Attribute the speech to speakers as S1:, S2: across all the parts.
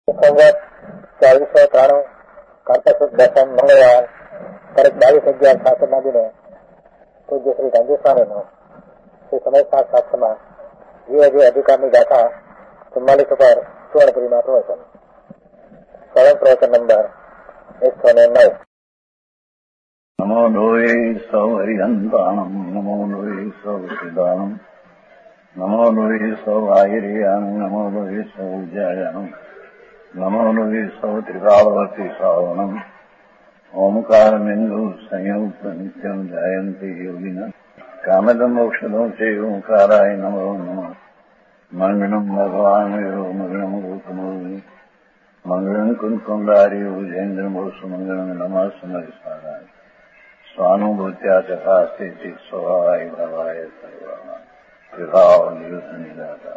S1: સંવત 2493 કાર્તિક સુદ દસમ મંગળવાર તારીખ 22/11/66 દિને પૂજ્ય શ્રી ગાંધી સ્વામીનો શ્રી સમય શાસ્ત્રમાં જીવ અધિકારની ગાથા 44 પર સુવર્ણપુરીમાં પ્રવચન. સ્વયં પ્રવચન નંબર 109.
S2: નમો લોહે સૌ હરિહંતાણમ નમો લોહે સૌ સિદ્ધાણમ નમો લોહે સૌ આયર્યાન નમો લોહે સૌ જયાનમ નમો લોહે સૌ ત્રિકાળવર્તી શ્રાવણમ ઓમકારમેન્દુ સંયુક્ત નિત્યમ જાયંતિ યોગિના કામદમ મોક્ષદો છે ઓંકારાય નમો નમઃ. મંગળમ ભગવાન મંગળમ ગોતમોહિ મંગળમ કુંકુંડારી ઉજેન્દ્રમોસુ મંગળમ નમઃ સમયસારાય સ્વાનુભૂત્યા ચકાસ્તે સ્વભાવાય ભવાય સર્વા વિભાવ નિદાતા.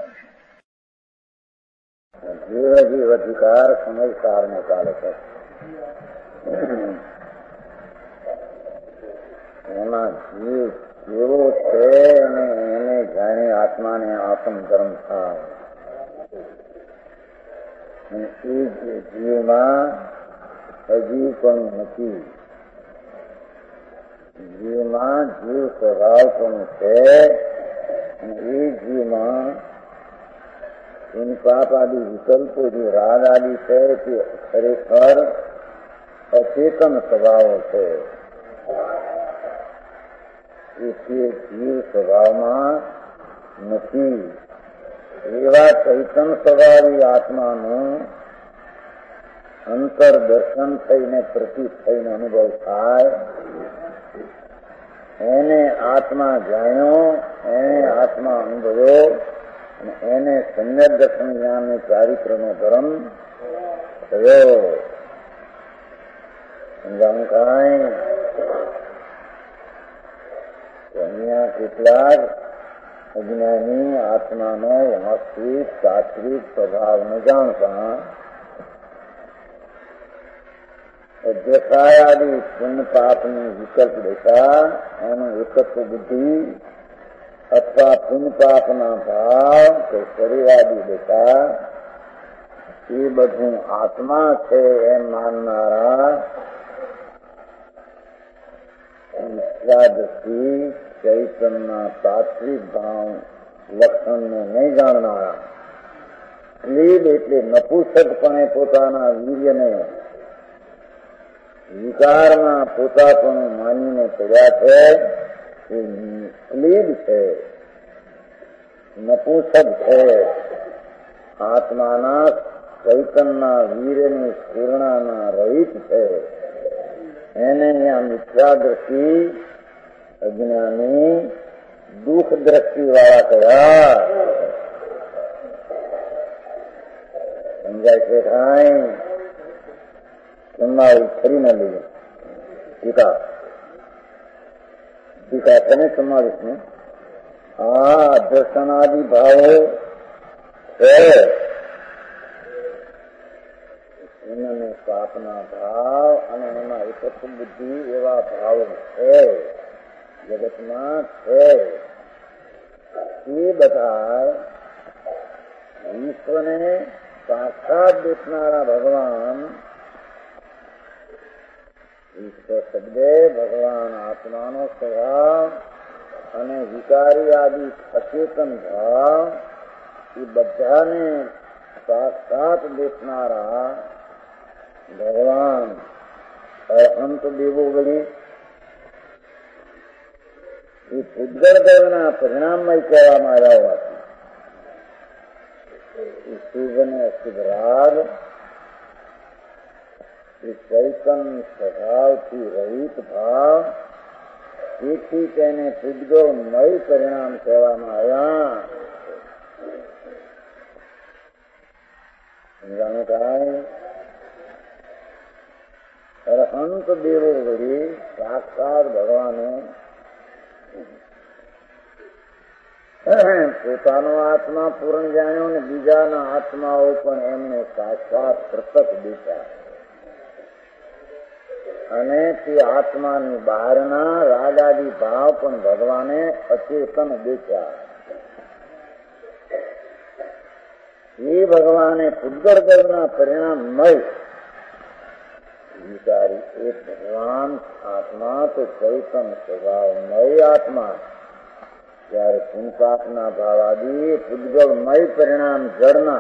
S3: જીવ અધિકાર સમયસાર ને ચાલે છે. એમાં જીવ કેવો છે અને એને જાણે આત્માને આત્મ ધર્મ થાય. એ જીવમાં હજી પણ નથી. જીવમાં જીવ સ્વભાવ પણ છે અને એ જીવમાં પાપ આદિ વિકલ્પો જે રાગ આદિ છે તે ખરેખર અચેતન સ્વભાવો છે. એ જીવ સ્વભાવમાં નથી. એવા ચૈતન સ્વભાવી આત્માનું અંતરદર્શન થઈને પ્રતીત થઈને અનુભવ થાય. એને આત્મા જાણ્યો, એને આત્મા અનુભવ્યો અને એને સમ્યક દર્શન જ્ઞાન ચારિત્રનો ધર્મ થયો. સમજાવું કાંઈ? અહીંયા કેટલાક અજ્ઞાની આત્માનો વાસ્તવિક સાત્વિક સ્વભાવ ન જાણતા અધ્યક્ષાયાદી પુણ્ય પાપની વિકલ્પ દેતા એનું એકત્વ બુદ્ધિ અથવા પુણ્ય પાપના ભાવ કે શરીરાદી દેતા એ બધું આત્મા છે એમ માનનારા દ્રષ્ટિ ચૈતનના તાત્વિક ભાવ લક્ષણને નહીં જાણનારા ક્લીબ એટલે નપુસકપણે પોતાના વીર્યને વિકારમાં પોતાપણું માનીને પડ્યા છે. એ ક્લીબ છે, નપુસક છે. આત્માના ચૈતનના વીર્યની સ્ફૂર્ણાના રહિત છે. એને અહીંયા મિથ્યા દ્રષ્ટિ અજ્ઞાની દુઃખ દ્રષ્ટિ વાળા કયા. સમજાય છે કાંઈ? તમારી ફરી ન લઈએ ટીકા તમે 44 ને આ દર્શનાદિ ભાવો છે. એમને પાપના ભાવ અને એમાં એકત્વ બુદ્ધિ એવા ભાવો છે જગતમાં છે. એ બધા વિશ્વને સાક્ષાત દેખનારા ભગવાન ઈશ્વર શબ્દે ભગવાન આત્માનો સ્વભાવ અને વિકારી આદિ અચેતન ભાવ એ બધાને સાક્ષાત દેખનારા ભગવાન અંત દેવો વળી એ પૂજગળ દેવના પરિણામમાં કહેવામાં આવ્યા હોવાથી શુભ અને અશુભ રાગ એ ચૈતન સ્વભાવથી રહિત ભાવ તેથી તેને પૂજગળમય પરિણામ કહેવામાં આવ્યા. સમજાણું કાંઈ? અરહંત દેવો વળી સાક્ષાત ભગવાને પોતાનો આત્મા પૂર્ણ જાણ્યો ને બીજાના આત્માઓ પણ એમને સાક્ષાત પ્રત્યક્ષ દેખ્યા અને તે આત્માની બહારના રાગાદી ભાવ પણ ભગવાને અચેતન દેખ્યા. ये भगवाने पुद्गल देवना परिणाममय विचारी। एक भगवान आत्मा तो चैतन्य स्वभावमय आत्मा, ત્યારે પુણ્યપાપના ભાવ આદિ પુદ્ગલમય પરિણામ જળના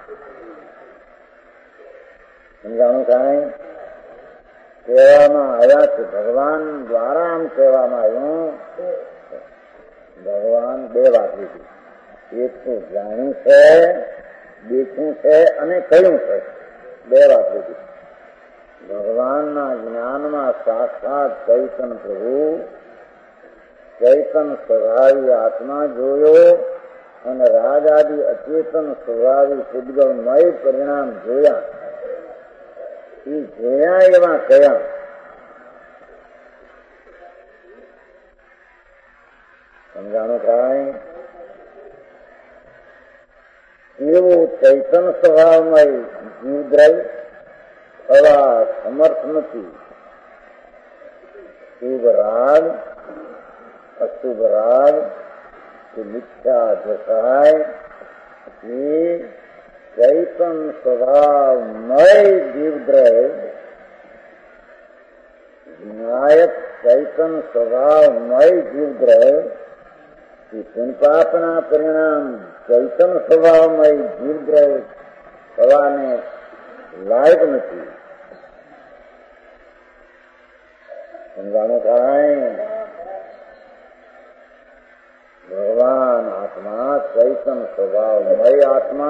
S3: સમજાણું કાંઈ કહેવામાં આવ્યા છે। ભગવાન દ્વારા આમ કહેવામાં આવ્યું। ભગવાન બે વાત લીધી, એક તો જાણ્યું છે, દેખ્યું છે અને કહ્યું છે, બે વાત લીધી। ભગવાનના જ્ઞાનમાં સાક્ષાત ચૈતન્ય પ્રભુ ચૈતન સ્વભાવી આત્મા જોયો અને રાગ આદિ અચેતન સ્વભાવી પુદ્ગલમય પરિણામ જોયા। એ જોયા એવા કયા? સમજાણું કાંઈ? એવું ચૈતન સ્વભાવમય જીવદ્રવ્ય થવા સમર્થ નથી। શુભ રાગ અશુભ રાગ કે મિથ્યા દશાય એ ચૈતન સ્વભાવમય જીવદ્રવ્ય વિનાયક ચૈતન સ્વભાવમય જીવદ્રવ્ય એ પુણ્યપાપના પરિણામ ચૈતન સ્વભાવમય જીવદ્રવ્ય થવાને લાયક નથી। સમજાણું કાંઈ? ભગવાન આત્મા ચૈતન સ્વભાવમય આત્મા,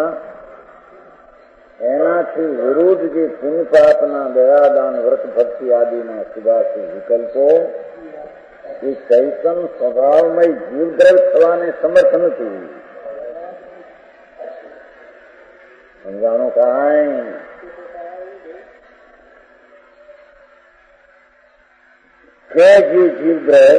S3: એનાથી વિરુદ્ધ જે પુણ્યપાપના દયાદાન વ્રત ભક્તિ આદિના સુભાષી વિકલ્પો એ ચૈતન સ્વભાવમય જીવદ્રવ્ય થવાને સમર્થ નથી। સમજાણું કાંઈ? કે જે જીવદ્રવ્ય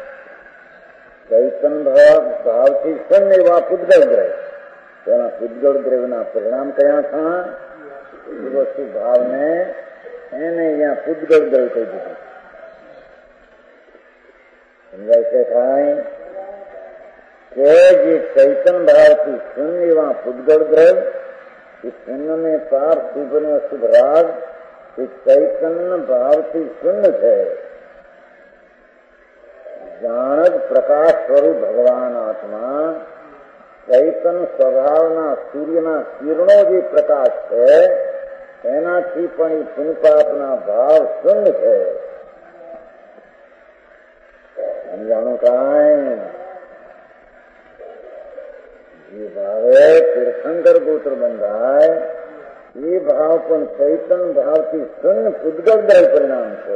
S3: ચૈતન ભાવથી શૂન્ય એવા પુદ્ગલ દ્રવ્ય, તેના પુદ્ગલ દ્રવ્યના પરિણામ કયા था? વસ્તુ ભાવને એને અહીંયા પુદ્ગલ દ્રવ્ય કહી દીધું। સમજાય છે કાંઈ? કે જે ચૈતન ભાવથી શૂન્ય એવા પુદ્ગલ દ્રવ્ય, એ શૂન્ય ને પાપ, શુભ ને અશુભ રાગ એ ચૈતન્ય ભાવથી શૂન્ય છે। જાણક પ્રકાશ સ્વરૂપ ભગવાન આત્મા ચૈતન સ્વભાવના સૂર્યના કિરણો જે પ્રકાશ છે એનાથી પણ એ પુણ્યપાપના ભાવ શૂન્ય છે। સમજાણું કાંઈ? જે ભાવે તીર્થંકર ગોત્ર બંધાય એ ભાવ પણ ચૈતન ભાવથી શૂન્ય પુદ્ગલ દ્રવ્ય પરિણામ છે।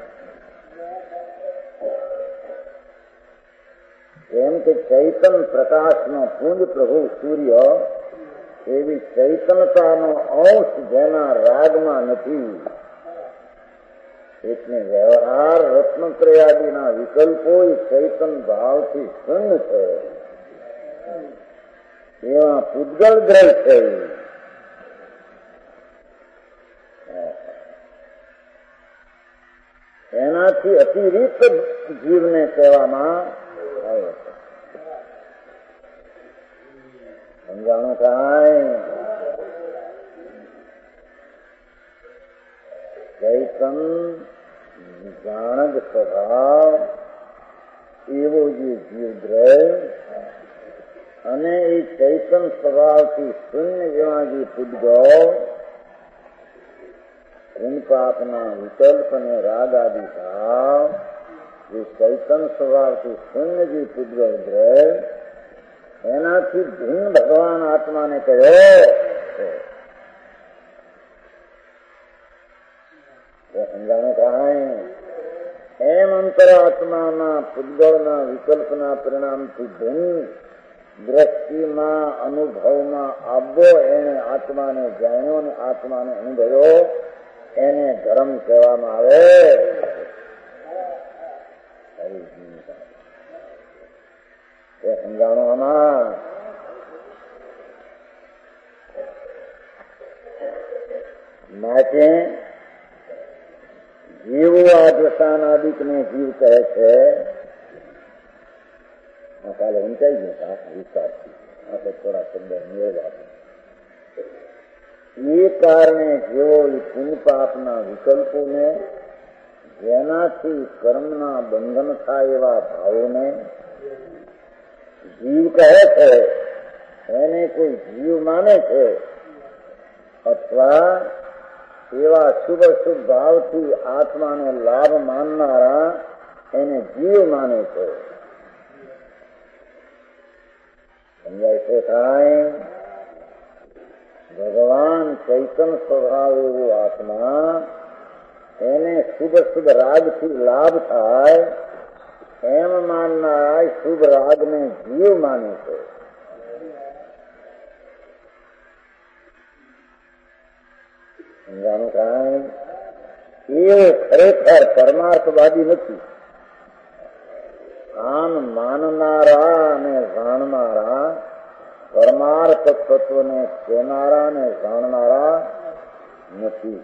S3: કેમ કે ચૈતન પ્રકાશનો પુંજ પ્રભુ સૂર્ય એવી ચૈતનતાનો અંશ જેના રાગમાં નથી, એટલે વ્યવહાર રત્નત્રયાદિના વિકલ્પો એ ચૈતન ભાવથી શૂન્ય છે। એવા પુદ્ગલ દ્રવ્ય છે। એનાથી અતિરિક્ત જીવને કહેવામાં આવે છે। સમજાણું કાંઈ? ચૈતન જાણક સ્વભાવ એવો જે જીવદ્રવ્ય અને એ ચૈતન સ્વભાવથી શૂન્ય જેવા જે પુદ્ગલ પુણ્યપાપના વિકલ્પ અને રાગ આદિ ભાવ જે ચૈતન સ્વભાવથી શૂન્ય જે પુદ્ગલ દ્રવ્ય એનાથી ભિન્ન ભગવાન આત્માને કહ્યો। સમજાણું કાંઈ? એમ અંતરાત્માના પુદ્ગળના વિકલ્પના પરિણામથી ભિન્ન દ્રષ્ટિમાં અનુભવમાં આવવો એને આત્માને જાણ્યો ને આત્માને અનુભવ્યો એને ધર્મ કહેવામાં આવે। સમજાણું? આમાં માટે જીવો આ દશાનાદિકને જીવ કહે છે। કાલે વંચાઈ ગયો વિસ્તારથી આપણે થોડા શબ્દ મેળવ્યા। એ કારણે જેવો પુણ્ય પાપના વિકલ્પોને, જેનાથી કર્મના બંધન થાય એવા ભાવોને જીવ કહે છે, એને કોઈ જીવ માને છે, અથવા એવા શુભ શુભ ભાવથી આત્માનો લાભ માનનારા એને જીવ માને છે. સમજાય છે કાંઈ? ભગવાન ચૈતન સ્વભાવ એવો આત્મા, એને શુભ શુભ રાગથી લાભ થાય એમ માનનારા શુભ રાગને જીવ માને છે. સમજાનું કાંઈ? એ ખરેખર પરમાર્થવાદી નથી. આમ માનનારા અને જાણનારા, પરમાર્થ તત્વને કહેનારા ને જાણનારા નથી.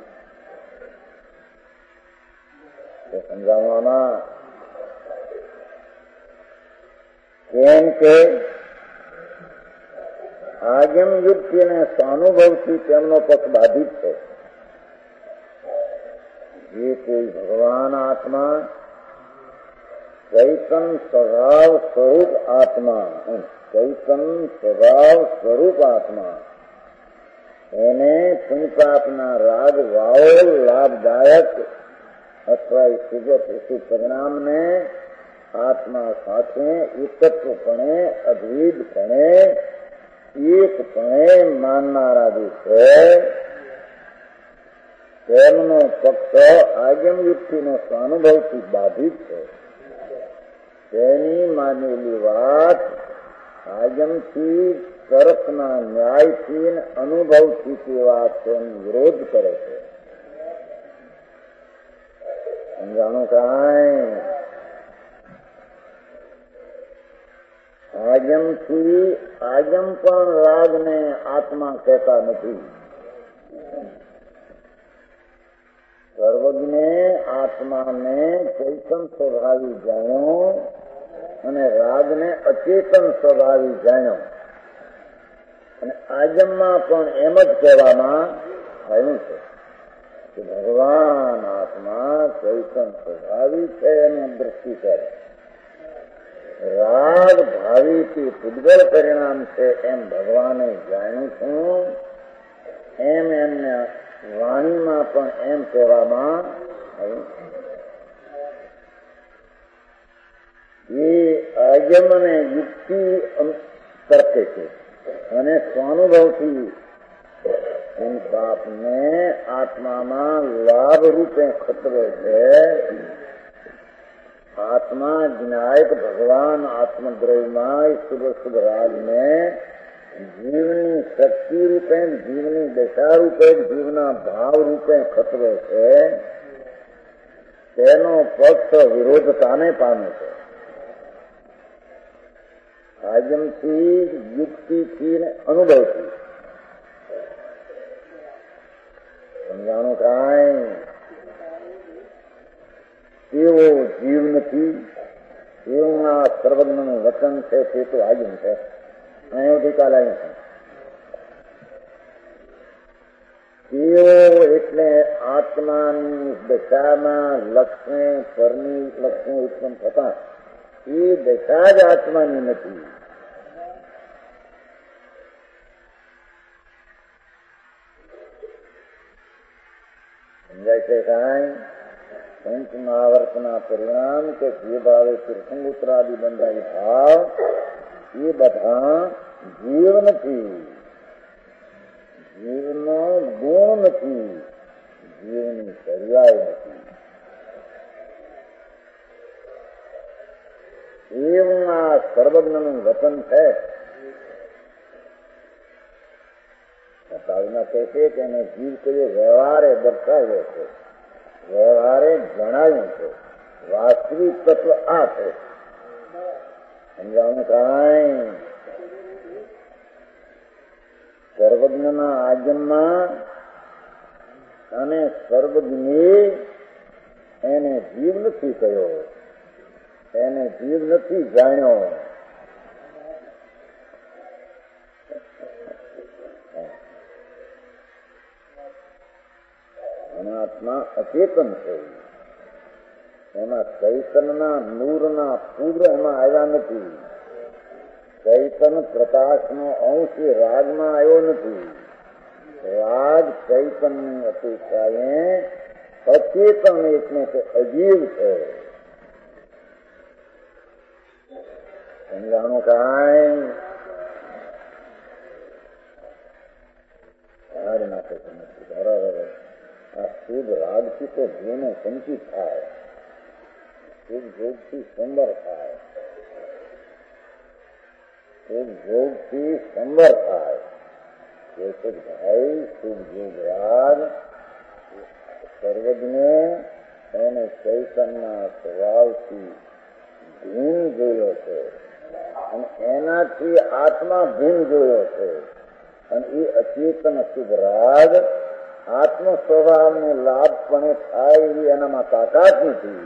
S3: સમજાવવામાં કેમ કે આગમ યુક્તિ અને સ્વાનુભવથી તેમનો પક્ષ બાધિત છે. જે કોઈ ભગવાન આત્મા, ચૈતન સ્વભાવ સ્વરૂપ આત્મા, ચૈતન સ્વભાવ સ્વરૂપ આત્મા, એને પુણ્યપાપના રાગ ભાવ લાભદાયક અથવા શુભ પરિણામને આત્મા સાથે એકત્વપણે, અદ્વૈતપણે, એકપણે માનનારા જે છે તેમનો પક્ષ આગમ યુક્તિનો સ્વાનુભવથી બાધિત છે. તેની માનેલી વાત આગમથી, તર્કના ન્યાયથી, અનુભવથી તે વાત તેનો વિરોધ કરે છે. સમજાણું કાંઈ? આગમથી આગમ પણ રાગને આત્મા કહેતા નથી. સર્વજ્ઞે આત્માને ચૈતન સ્વભાવી જાણ્યો અને રાગને અચેતન સ્વભાવી જાણ્યો. અને આગમમાં પણ એમ જ કહેવામાં આવ્યું છે કે ભગવાન આત્મા ચૈતન સ્વભાવી છે અને દ્રષ્ટિ કરે. રાગ ભાવીથી પૂતગલ પરિણામ છે એમ ભગવાને જાણ્યું છું. એમ એમને વાણીમાં પણ એમ કહેવામાં આવ્યું. એ આગમ અને યુક્તિ તર્કે છે અને સ્વાનુભવથી પાપને આત્મામાં લાભ રૂપે ખતરે છે. આત્મા જ્ઞાયક ભગવાન આત્મદ્રવ્યમાં શુભ શુભ રાગને જીવની શક્તિ રૂપે, જીવની દશા રૂપે, જીવના ભાવ રૂપે ખતરે છે. તેનો પક્ષ વિરોધતાને પામે છે. આગમથી, યુક્તિથી ને અનુભવથી. સમજાણું કાંઈ? એવો જીવ નથી. એવું આ સર્વજ્ઞનું વચન છે તે તો આગમ છે. અહીંથી કાલ આવ્યું છે. એવો એટલે આત્માની દશામાં લક્ષ્મી, પરની લક્ષ્મી ઉત્પન્ન થતા એ દશા જ આત્માની નથી. સમજાય છે કાંઈ? પંચ મહાવર્તના પરિણામ કે જે ભાવે તીર્થંગોત્રાદિ બંધાય ભાવ એ બધા જીવ નથી. જીવનો ગુણ નથી. જીવની પર્યાય નથી. એવું આ સર્વજ્ઞનું વચન છે. તાવીમાં કહે છે કે એને જીવ કહીએ વ્યવહારે દર્શાવ્યો છે, વ્યવહારે જણાવ્યું છે. વાસ્તવિક તત્વ આ છે. સમજાવવાનું કાંઈ? સર્વજ્ઞના આગમમાં અને સર્વજ્ઞે એને જીવ નથી કહ્યો, એને જીવ નથી જાણ્યો. આત્મા અચેતન છે. એમાં ચૈતનના નૂરના પૂર્વ એમાં આવ્યા નથી. ચૈતન પ્રકાશનો અંશ રાગમાં આવ્યો નથી. રાગ ચૈતનની અપેક્ષાએ અચેતન એટલે કે અજીવ છે. સમજાણું કાંઈ નાખે બરાબર. આ શુભ રાગથી તો જીવને સંચિત થાય, શુભ ભોગથી સંબર થાય, શુભ ભોગથી સંબર થાય. ભાઈ શુભ ભોગ રાગ સર્વજ્ઞે એને ચૈતનના સ્વભાવથી ભીન જોયો છે અને એનાથી આત્મા ભીન જોયો છે. અને એ અચેતન શુભ રાગ આત્મ સ્વભાવને લાભપણે થાય એવી એનામાં તાકાત નથી.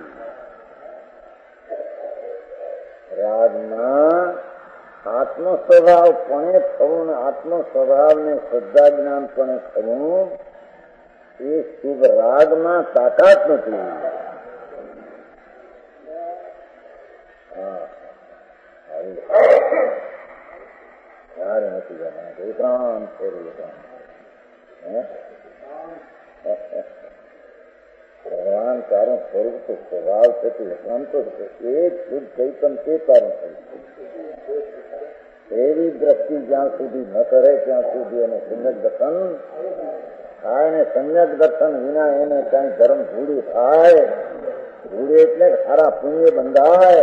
S3: રાગમાં આત્મ સ્વભાવપણે થવું, આત્મ સ્વભાવને શ્રદ્ધા જ્ઞાનપણે થવું એ શુભ રાગમાં તાકાત નથી. ક્યારે નથી જવાના એકાંત ફેરવી ભગવાન તારું સ્વરૂપ તો સ્વભાવ થતું એકાંતો જ એક શુદ્ધ ચૈતન તે તારું થયું. એવી દ્રષ્ટિ જ્યાં સુધી ન કરે ત્યાં સુધી એને સમ્યક દર્શન થાય ને સમ્યક દર્શન વિના એને કઈ ધર્મ ભૂડી થાય. ભૂડી એટલે સારા પુણ્ય બંધાય.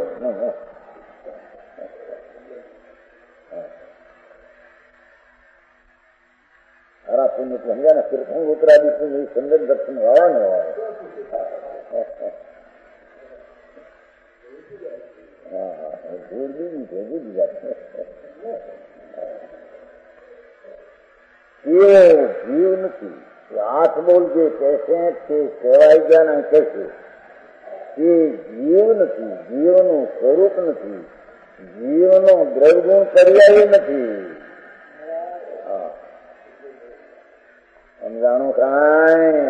S3: સારા પુણ્ય સમજ્યા ને કીર્તન ઉતરાદી પુણ્ય એ સમ્યક દર્શન વાળા ને હોય. જીવ નથી. હાથ બોલ જે કહેશે તે કહેવાય ગયા ને કહેશે એ જીવ નથી. જીવનું સ્વરૂપ નથી. જીવનો દ્રવગુણ પર્યાય નથી. સમજાણું કાંઈ?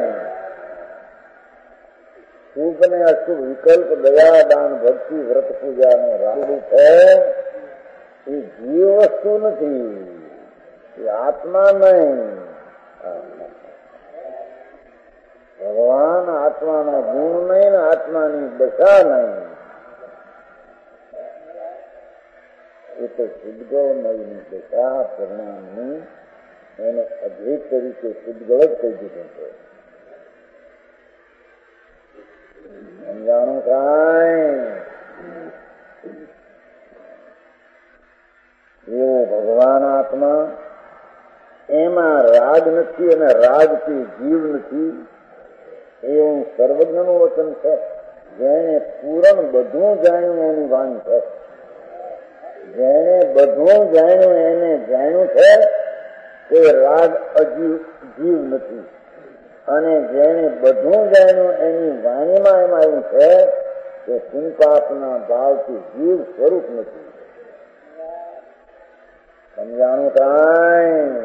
S3: શુભ ને અશુભ વિકલ્પ દયા દાન ભક્તિ વ્રત પૂજા નો રાગડું છે એ જીવ વસ્તુ નથી. એ આત્મા નહીં. ભગવાન આત્માનો ગુણ નહીં ને આત્માની દશા નહીં. એ તો શુદ્ધગૌની દશા પરિણામની એને અદ્વૈત તરીકે શુદ્ધગળ જ કહી દીધું છે. સમજાણું કાંઈ? એવો ભગવાન આત્મા, એમાં રાગ નથી અને રાગથી જીવ નથી એવું સર્વજ્ઞનું વચન છે. જેને પૂરણ બધું જાણ્યું એની વાણી છે. જેને બધું જાણ્યું એને જાણ્યું છે તે રાગ જીવ નથી. અને જેને બધું જાણ્યું એની વાણીમાં એમ આવ્યું છે કે પુણ્યપાપના ભાવથી જીવ સ્વરૂપ નથી. સમજાણું કાંઈ?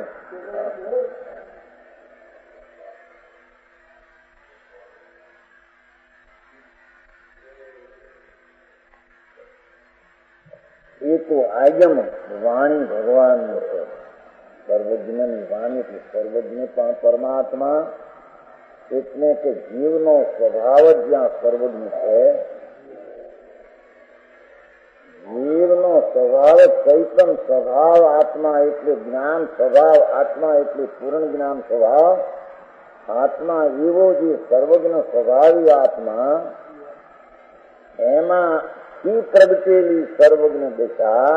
S3: એ તો આજમ વાણી ભગવાનની છે. સર્વજ્ઞની વાણી એટલે સર્વજ્ઞ પણ પરમાત્મા એટલે કે જીવનો સ્વભાવ જ જ્યાં સર્વજ્ઞ છે. જીવનો સ્વભાવ ચૈતન સ્વભાવ આત્મા એટલે જ્ઞાન સ્વભાવ આત્મા એટલે પૂર્ણ જ્ઞાન સ્વભાવ આત્મા એવો જે સર્વજ્ઞ સ્વભાવી આત્મા એમાં પ્રગટેલી સર્વજ્ઞ દશા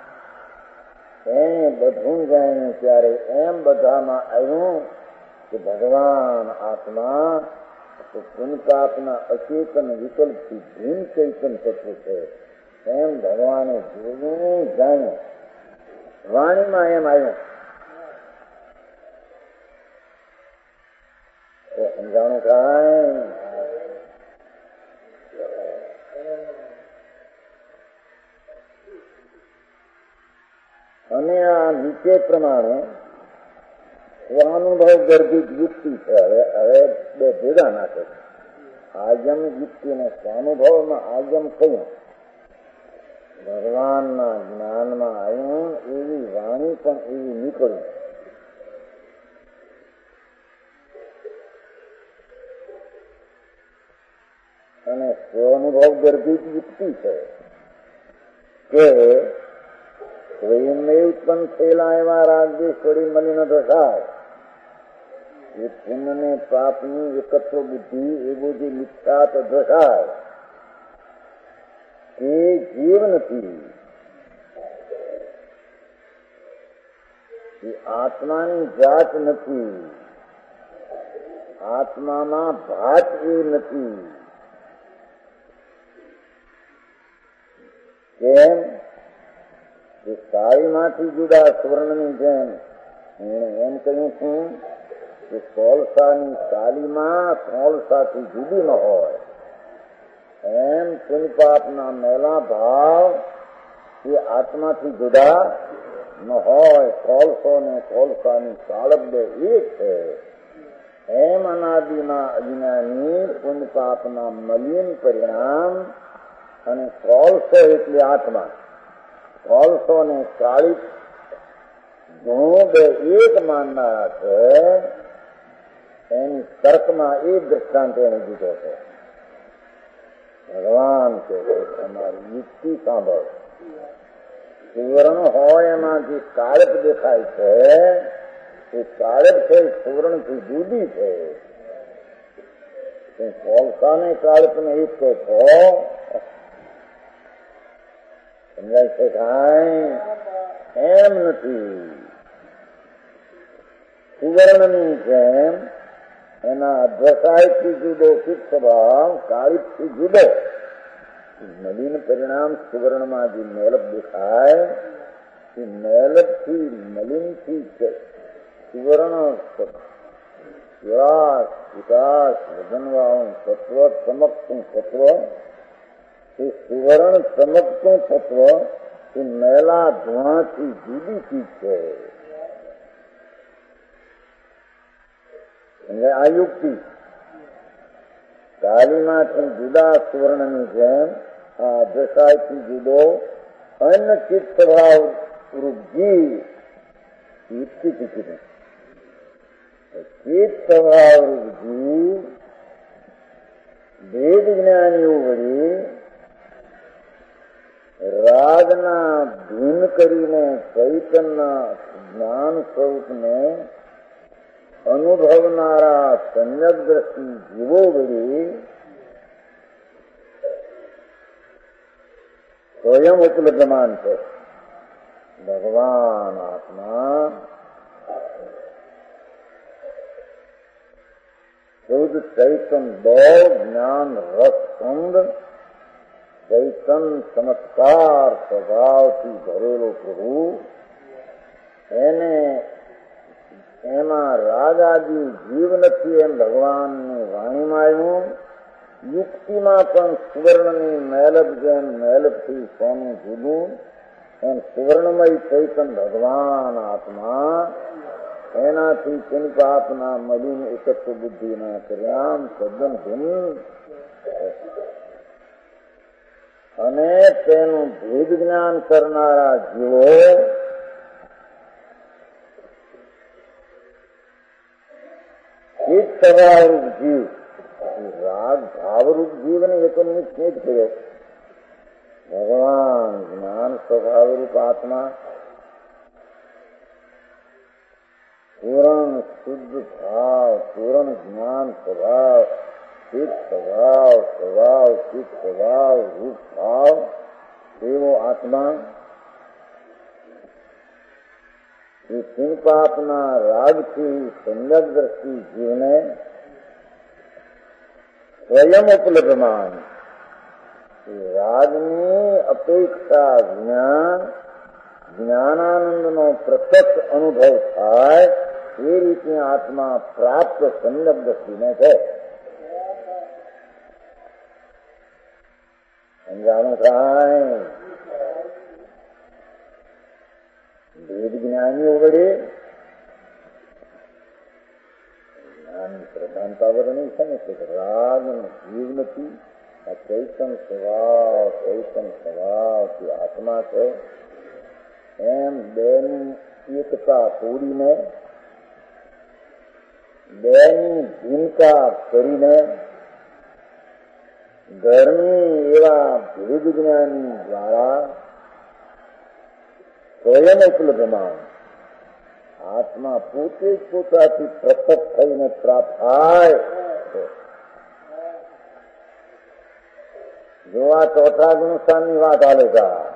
S3: એને બધું જાણ્યું ત્યારે એમ બધામાં આવ્યું કે ભગવાન આત્મા પુણ્યપાપના અચેતન વિકલ્પથી ભીન ચૈતન તત્વ છે. એમ ભગવાને જોયું જાણ્યું. વાણીમાં એમ આવ્યું. સમજાણું કાંઈ? અને આ નીચે પ્રમાણે સ્વાન સ્વાનુભવ ગર્ભિત યુક્તિ છે. હવે બે ભેગા નાખે છે. આજમ યુક્તિ અને સ્વાનુભવમાં આજમ કયું ભગવાનના જ્ઞાનમાં આવ્યું એવી વાણી પણ એવી નીકળી. અને સ્વાનુભવ ગર્ભિત યુક્તિ છે કે સ્વયંને ઉત્પન્ન થયેલા એવા રાજ્યેશ્વરી મલિન દશાય એ પુણ્યને પાપની એકત્વ બુદ્ધિ એવું જે મિથ્યાત દશાય એ જીવ નથી, એ આત્માની જાત નથી, આત્મામાં ભાત એ નથી. કેમ કે સાળીમાંથી જુદા સ્વર્ણની જેમ એને એમ કહ્યું છું કે કોલસાની સાલીમાં કોલસાથી જુદી ન હોય એમ પુણ્યપાપના મેલા ભાવ એ આત્માથી જુદા ન હોય. કોલસો ને કોલસાની સાળક બે એક છે. એમ અનાદિના અજ્ઞાની પુણ્યપાપના મલિન પરિણામ અને કોલસો એટલે આત્મા, કોલસો ને કાળી ગુણો બે એક માનનારા છે. એની તર્કમાં એ દ્રષ્ટાંત એને દીધો છે. ભગવાન કે તમારી યુક્તિ સાંભળ. સુવર્ણ હોય એમાં જે કાળક દેખાય છે એ કાળક છે સુવર્ણથી જુદી છે. કોલસા ને કાળક ને એક કહો સમજાય છે કાંઈ? એમ નથી. સુવર્ણની જેમ એના અધ્વસાયથી જુદો ચિત્ત સ્વભાવ કાળિકથી જુદો મલિન પરિણામ સુવર્ણમાં જે મેલપ દેખાય એ મેલપથી મલિનથી છે. સુવર્ણ વિકાસ વિકાસ વજનવાળું તત્વ ચમકતું તત્વ એ સુવર્ણ ચમકતું તત્વ એ મેલા ધુઆથી જુદી ચીજ છે. આ યુક્તિ કાલીમાંથી જુદા સુવર્ણની જેમ આ દશાથી જુદો અન્ય ચિત્ત સ્વભાવ વૃદ્ધિ યુક્તિથી કીધું. ચિત્ત સ્વભાવ વૃદ્ધિ ભેદ જ્ઞાનીઓ વળી રાગના ભીન કરીને ચૈતનના જ્ઞાન સ્વરૂપને અનુભવનારા સમ્યક દ્રષ્ટિ જીવો વળી સ્વયં ઉપલબ્ધમાન છે. ભગવાન આત્મા શુદ્ધ ચૈતન બહુ જ્ઞાન રસ કંદ ચૈતન ચમત્કાર સ્વભાવથી ભરેલો પ્રભુ એને એમાં રાગ આદિ જીવ નથી એમ ભગવાનની વાણીમાં આવ્યું. યુક્તિમાં પણ સુવર્ણની મેલપ જેમ મેલપથી સોનું જુદું એમ સુવર્ણમય ચૈતન ભગવાન આત્મા એનાથી પુણ્યપાપના મલિન એકત્વ બુદ્ધિના પરિણામ તદ્દન ભિન્ન અને તેનું ભેદ જ્ઞાન કરનારા જીવો ચિત્ત સ્વભાવરૂપ જીવ રાગ ભાવરૂપ જીવને એ તો નિશ્ચય જ કર્યો. ભગવાન જ્ઞાન સ્વભાવરૂપ આત્મા પૂર્ણ શુદ્ધ ભાવ પૂર્ણ જ્ઞાન સ્વભાવ ચિત્ત સ્વભાવ સ્વભાવ ચિત્ત સ્વભાવ રૂપ ભાવ એવો આત્મા એ પુણ્યપાપના રાગથી સમ્યક દ્રષ્ટિ જીવને સ્વયં ઉપલબ્ધમાન રાગની અપેક્ષા જ્ઞાનાનંદનો પ્રત્યક્ષ અનુભવ થાય એ રીતે આત્મા પ્રાપ્ત સમ્યક દ્રષ્ટિને છે. સમજાણું થાય? વેદ જ્ઞાનીઓ વડે પ્રધાનતા વર્ણિ છે ને કે રાગ જીવ નથી, આ ચૈતન સ્વભાવથી આત્મા છે. એમ બેની એકતા તોડીને, બેની ભિન્નતા કરીને ધર્મી એવા ભેદ જ્ઞાની દ્વારા સ્વયં ઉપલબ્ધમાં આત્મા પોતે જ પોતાથી પ્રકટ થઈને પ્રાપ્ત થાય. જો આ ચોથા ગુણસ્થાનની વાત હાલે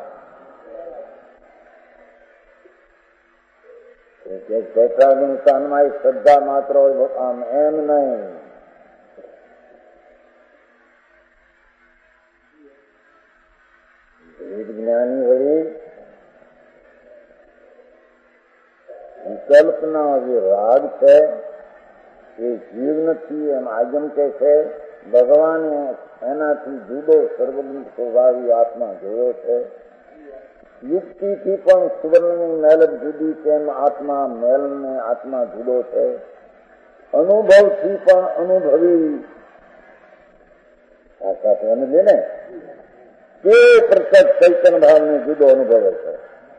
S3: છે, ચોથા ગુણસ્થાનમાં એક શ્રદ્ધા માત્ર હોય, આમ એમ નહીં. વેદ જ્ઞાની વળી વિકલ્પના જે રાગ છે એ જીવ નથી એમ આગમ કે છે. ભગવાને એનાથી જુદો સર્વગુણ સ્વભાવી આત્મા જોયો છે. યુક્તિથી પણ સુવર્ણની મેલ જ જુદી તેમ આત્મા મેલ ને આત્મા જુદો છે. અનુભવથી પણ અનુભવી આ સાથે સમજે ને તે પ્રત્યક્ષ ચૈતન ભાવને જુદો અનુભવે છે.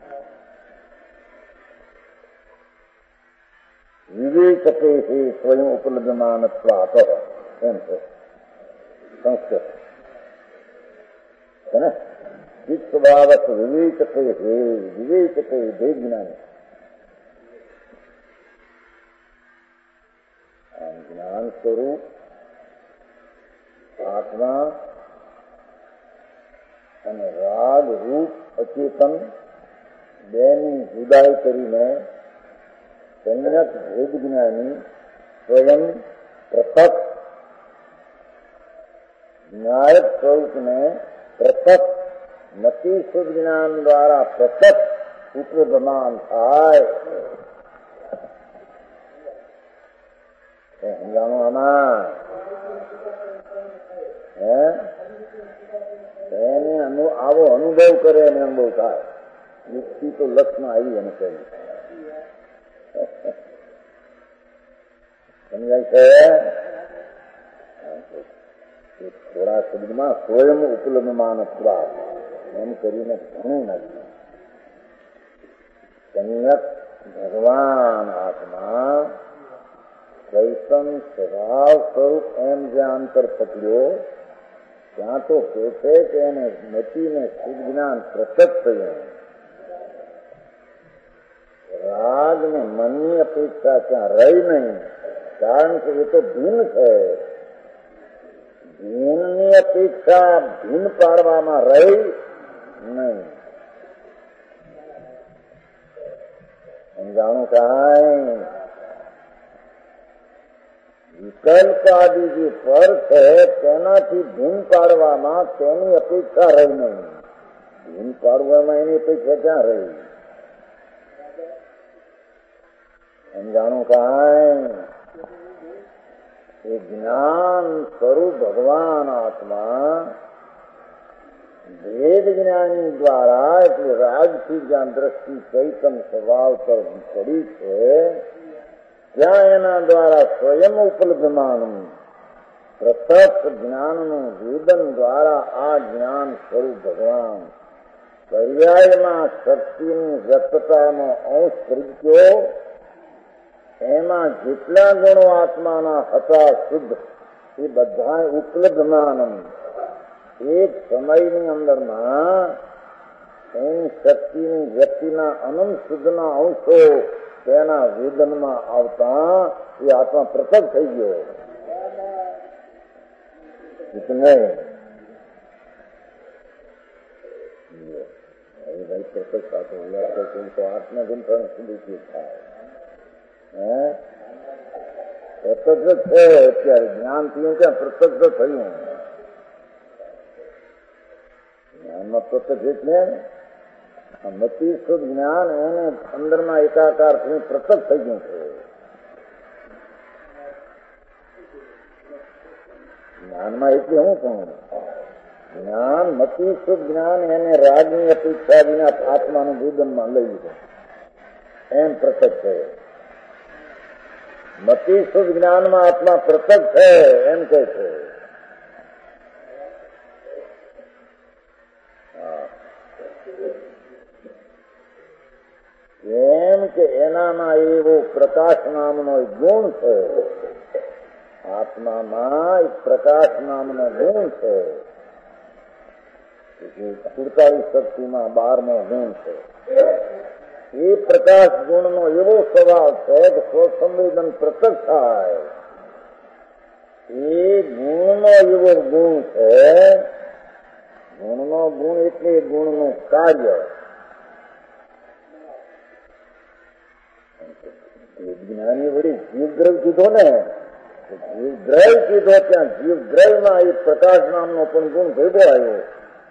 S3: વિવેચકે સ્વયં ઉપલબ્ધમાનત્વાત એમ છે સંસ્કૃત છે ને. ચિત્ત સ્વભાવસ્થ વિવેચકે ભેદ જ્ઞાની. આમ જ્ઞાન સ્વરૂપ આત્મા અને રાગ રૂપ અચેતન બેની જુદાઈ કરીને સમ્યક ભેદ જ્ઞાની સ્વયં પૃથક ન્યાયક સ્વરૂપને પૃથક મતિ શુદ્ધ જ્ઞાન દ્વારા પૃથક ઉપલબ્ધમાન થાય. સમજાણો આમાં એને આવો અનુભવ કરે અને અનુભવ થાય. યુક્તિ તો લક્ષમાં આવી અને કહ્યું સમજાય છે. થોડા શબ્દમાં સ્વયં ઉપલબ્ધમાન એમ કરીને ઘણું નથી. સમ્યક ભગવાન આત્મા ચૈતન સ્વભાવ સ્વરૂપ એમ જ્યાં અંતર પકડ્યો ત્યાં તો કે છે કે એને મતીને શુદ્ધ જ્ઞાન પ્રકટ થયું. રાગ ને મનની અપેક્ષા ત્યાં રહી નહીં, કારણ કે એ તો ભિન્ન છે. ભિન્નની અપેક્ષા ભિન્ન પાડવામાં રહી નહીં. સમજાણું કાંઈ વિકલ્પ આદિ જે પર છે તેનાથી ભિન્ન પાડવામાં તેની અપેક્ષા રહી નહીં. ભિન્ન પાડવામાં એની અપેક્ષા ક્યાં રહી? સમજાણું કાંઈ એ જ્ઞાન સ્વરૂપ ભગવાન આત્મા ભેદ જ્ઞાની દ્વારા એટલે રાજથી જ્યાં દ્રષ્ટિ ચૈતન સ્વભાવ પર પડી છે ત્યાં એના દ્વારા સ્વયં ઉપલબ્ધમાન પ્રત્યક્ષ જ્ઞાનનું વેદન દ્વારા આ જ્ઞાન સ્વરૂપ ભગવાન પર્યાયમાં શક્તિની વ્યક્તતાનો અંશ તરીક્યો. એમાં જેટલા ગુણો આત્માના હતા શુદ્ધ એ બધા ઉપલબ્ધમાન એક સમયની અંદરમાં એની શક્તિની વ્યક્તિના અનંત શુદ્ધના અંશો તેના વેદનમાં આવતા એ આત્મા પ્રકટ થઈ ગયો. ભાઈ પ્રકટ સાથે તો આત્મગુણ પણ સુધી થાય. પ્રત્યક્ષ છે અત્યારે જ્ઞાન થયું ત્યાં પ્રત્યક્ષ થયું. જ્ઞાનમાં પ્રત્યક્ષ એટલે મતિ શુદ્ધ જ્ઞાન એને અંદરમાં એકાકાર થઈને પ્રત્યક્ષ થઈ ગયું છે. જ્ઞાનમાં એટલે હું કહું જ્ઞાન મતિ શુદ્ધ જ્ઞાન એને રાજની અપેક્ષા વિના આત્માનું વેદનમાં લઈ લીધું એમ પ્રત્યક્ષ છે. મતિ શુદ્ધ જ્ઞાનમાં આત્મા પ્રત્યક્ષ છે એમ કે છે. એમ કે એનામાં એવો પ્રકાશ નામનો ગુણ છે. આત્મામાં એક પ્રકાશ નામનો ગુણ છે. 47 શક્તિમાં 12મો ગુણ છે. એ પ્રકાશ ગુણનો એવો સ્વભાવ છે કે સ્વસંવેદન પ્રત્યક્ષ થાય. એ ગુણનો એવો ગુણ છે. ગુણનો ગુણ એટલે ગુણનું કાર્ય. જ્ઞાની વળી જીવદ્રવ કીધો ને, જીવદ્રવ કીધો ત્યાં જીવદ્રવમાં એ પ્રકાશ નામનો પણ ગુણ ભેગો આવ્યો.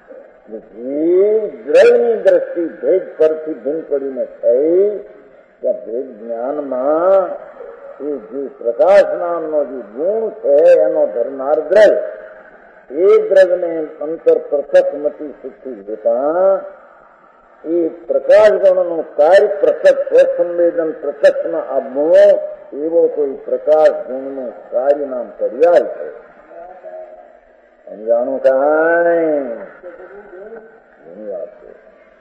S3: જીવદ્રવની દ્રષ્ટિ ભેદ પરથી ભિન્ન પડીને થઈ ત્યાં ભેદ જ્ઞાનમાં એ જે પ્રકાશ નામનો જે ગુણ છે એનો ધરનાર દ્રવ, એ દ્રવને અંતર પ્રત્યક્ષ મતી શુદ્ધિ દેતા એ પ્રકાશ ગુણનું કાર્ય પ્રત્યક્ષ સ્વસંવેદન પ્રત્યક્ષમાં આપવો એવો કોઈ પ્રકાશ ગુણનું કાર્ય નામ પર્યાય છે. સમજાણું કાંઈ ઘણી વાત છે.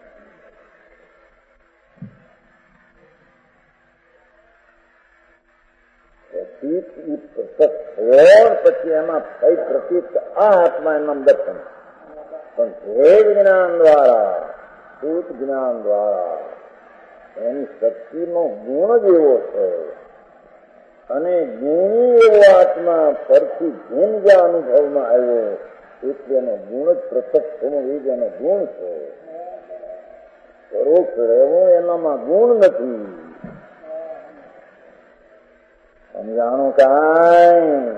S3: પછી એમાં કઈ પ્રતીક આ આત્મા એમ દર્શન, પણ ભેદ જ્ઞાન દ્વારા શુદ્ધ જ્ઞાન દ્વારા એની શક્તિનો ગુણ જ એવો છે. અને ગુણી એવો આત્મા પરથી ગુણ જ્યાં અનુભવમાં આવ્યો એટલે એનો ગુણ જ પ્રત્યક્ષ થવું એ જ એનો ગુણ છે. પરોક્ષ રહેવું એનામાં ગુણ નથી. સમજાણું કાંઈ?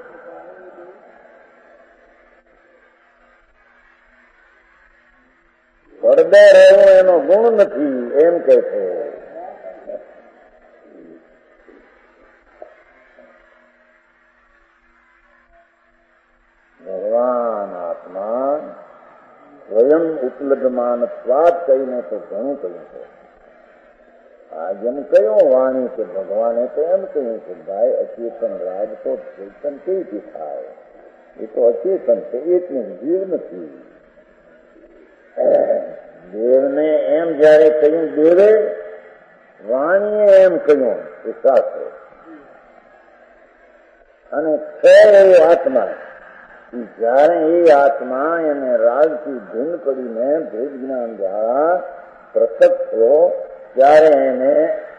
S3: પડદે રહેવું એનો ગુણ નથી એમ કે છે. ભગવાન આત્મા સ્વયં ઉપલબ્ધમાનત્વાદ કહીને તો ઘણું કહ્યું છે. આ જેમ કહ્યું વાણી કે ભગવાને તો એમ કહ્યું કે ભાઈ અચેતન રાજ તો ચેતન કેવી થાય? એ તો અચેતન છે, એટલે જીવ નથી. દેવને એમ જયારે કહ્યું, દેવે વાણીએ એમ કહ્યું એ શાસ્ત્ર, અને છે એવું આત્મા, જયારે એ આત્મા એને રાજથી ભિન્ન પડીને ભેદ જ્ઞાન દ્વારા પ્રત્યક્ષ થયો ત્યારે એને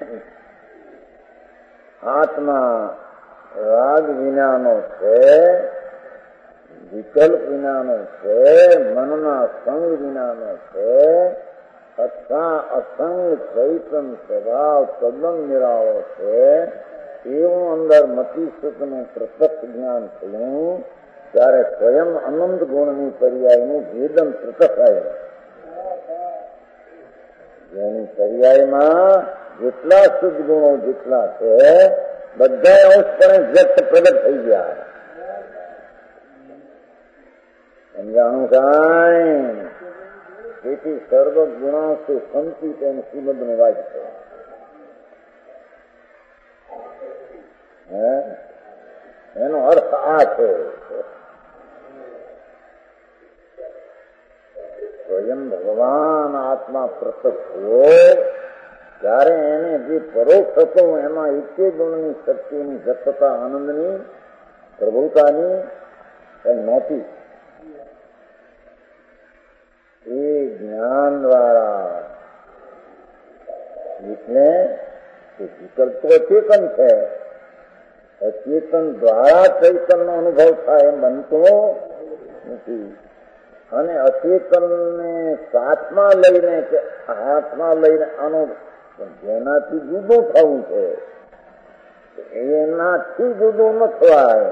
S3: આત્મા રાગ વિનાનો છે, વિકલ્પ વિનાનો છે, મનના સંગ વિનાનો છે, અથવા અસંગ ચૈતન સ્વભાવ તદ્દન નિરાળો છે. એવું અંદર મતિસુખનું પ્રત્યક્ષ જ્ઞાન થયું ત્યારે સ્વયં અનંત ગુણની પર્યાયનું ભેદન પ્રત્યક્ષ આવ્યું. જેની પર્યાયમાં જેટલા શુદ્ધ ગુણો જેટલા છે બધા અંશપણે વ્યક્ત પ્રગટ થઈ ગયા. સમજાણું કાંઈ? તેથી સર્વ ગુણાંશુ સંતિ તેમ શ્રીમદનું વાક્ય છે. એનો અર્થ આ છે, સ્વયં ભગવાન આત્મા પ્રત્યક્ષ થયો ત્યારે એને જે પરોક્ષ હતું એમાં એકે ગુણની શક્તિની જપતા આનંદની પ્રભુતાની કઈ નહોતી. એ જ્ઞાન દ્વારા એટલે વિકલ્પ તો અચેતન છે, અચેતન દ્વારા ચૈતનનો અનુભવ થાય એમ બનતો નથી. અને અચેતનને સાથમાં લઈને કે હાથમાં લઈને આનો જેનાથી જુદું થવું છે એનાથી જુદું ન થવાય,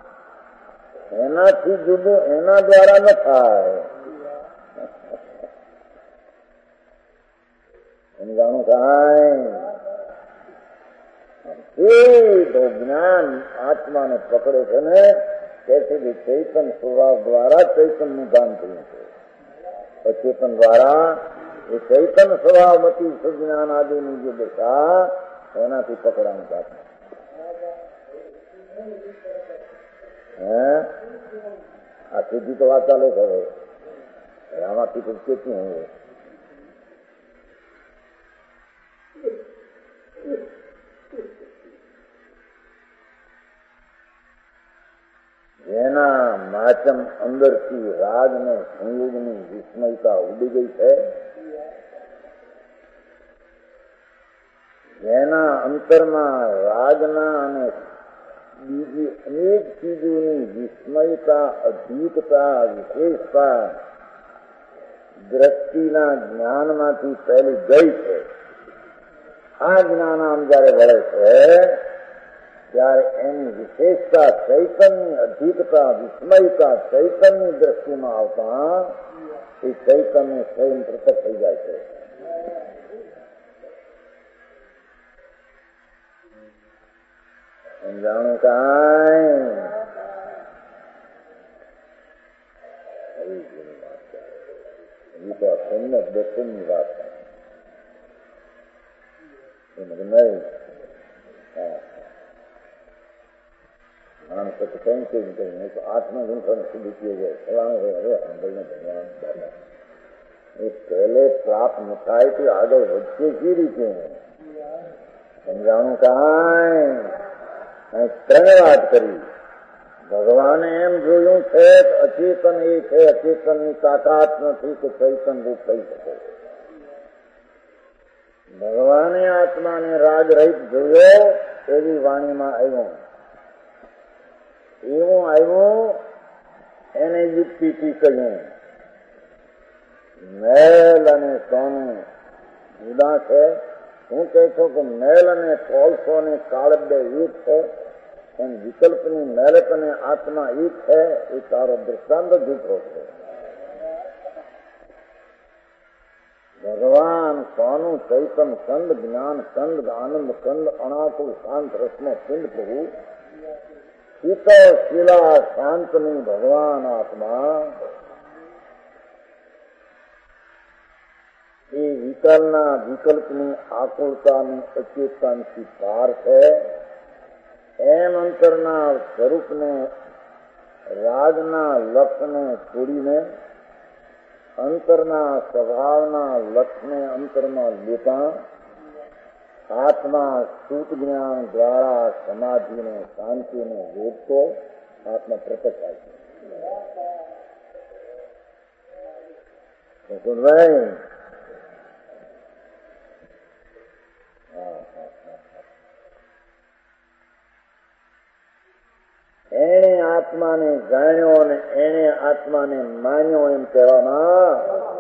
S3: એનાથી જુદું એના દ્વારા ન થાય. સમજાણું કાંઈ? એ તો જ્ઞાન આત્માને પકડે છે ને તેથી ચૈતન સ્વભાવ દ્વારા ચૈતનનું દાન થયું છે. અચેતન દ્વારા એ ચૈતન સ્વભાવમાંથી સુજ્ઞાન આદિની જે દશા એનાથી પકડાનું દાન. આ સીધી તો વાત ચાલે છે. હવે આમાંથી તો કેટલું હોય. જેના માચમ અંદરથી રાગ ને સંયોગની વિસ્મયતા ઉડી ગઈ છે, જેના અંતરમાં રાગના અને બીજી અનેક ચીજોની વિસ્મયતા, અધિકતા, વિશેષતા દ્રષ્ટિના જ્ઞાનમાંથી પહેલી ગઈ છે. આ જ્ઞાન આમ જયારે વળે છે ત્યારે એની વિશેષતા, ચૈતન્યની અધિકતા, વિસ્મયતા ચૈતન્યની દ્રષ્ટિમાં આવતા એ ચૈતન્ય સ્વયં પ્રકટ થઈ જાય છે. સમજાણું કાંઈ તો સંમત દર્શનની વાત નહીં. માણસ તો કઈ કઈ નહીં તો આત્મા ગુંઠણ સુધી કીએ જાય ફલાણું હોય. હવે આંબળને ભગવાન દાદા એ પહેલે પ્રાપ્ત ન થાય તો આગળ વધશે કઈ રીતે? સમજાણું કાંઈ ત્રણ વાત કરી. ભગવાને એમ જોયું છે કે અચેતન એ છે, અચેતનની તાકાત નથી કે ચૈતન રૂપ થઈ શકે. ભગવાને આત્માને રાગ રહિત જોયો એવી વાણીમાં આવ્યું. એવું આવ્યું એને યુક્તિથી કહ્યું. મેલ અને સોનું જુદા છે. હું કહે છો કે મેલ અને કોલસો ને કાળ બે એક છે, એમ વિકલ્પની મેલત અને આત્મા એક છે. એ તારો દૃષ્ટાંત જૂઠો છે. ભગવાન સોનું ચૈતન કંદ, જ્ઞાન કંદ, આનંદ કંદ, અણાકુલ શાંત રસનો પિંડ પ્રભુ, શીતળ શીલા શાંતની ભગવાન આત્મા એ વિકલના વિકલ્પની આકુળતાની અચેતનથી પાર છે. એમ અંતરના સ્વરૂપને રાગના લક્ષને છોડીને અંતરના સ્વભાવના લક્ષને અંતરમાં લેતા આત્મા શુદ્ધ જ્ઞાન દ્વારા સમાધિને શાંતિને વેદતો આત્મા પ્રકટ થાય છે. એને આત્માને જાણ્યો અને એને આત્માને માન્યો એમ કહેવામાં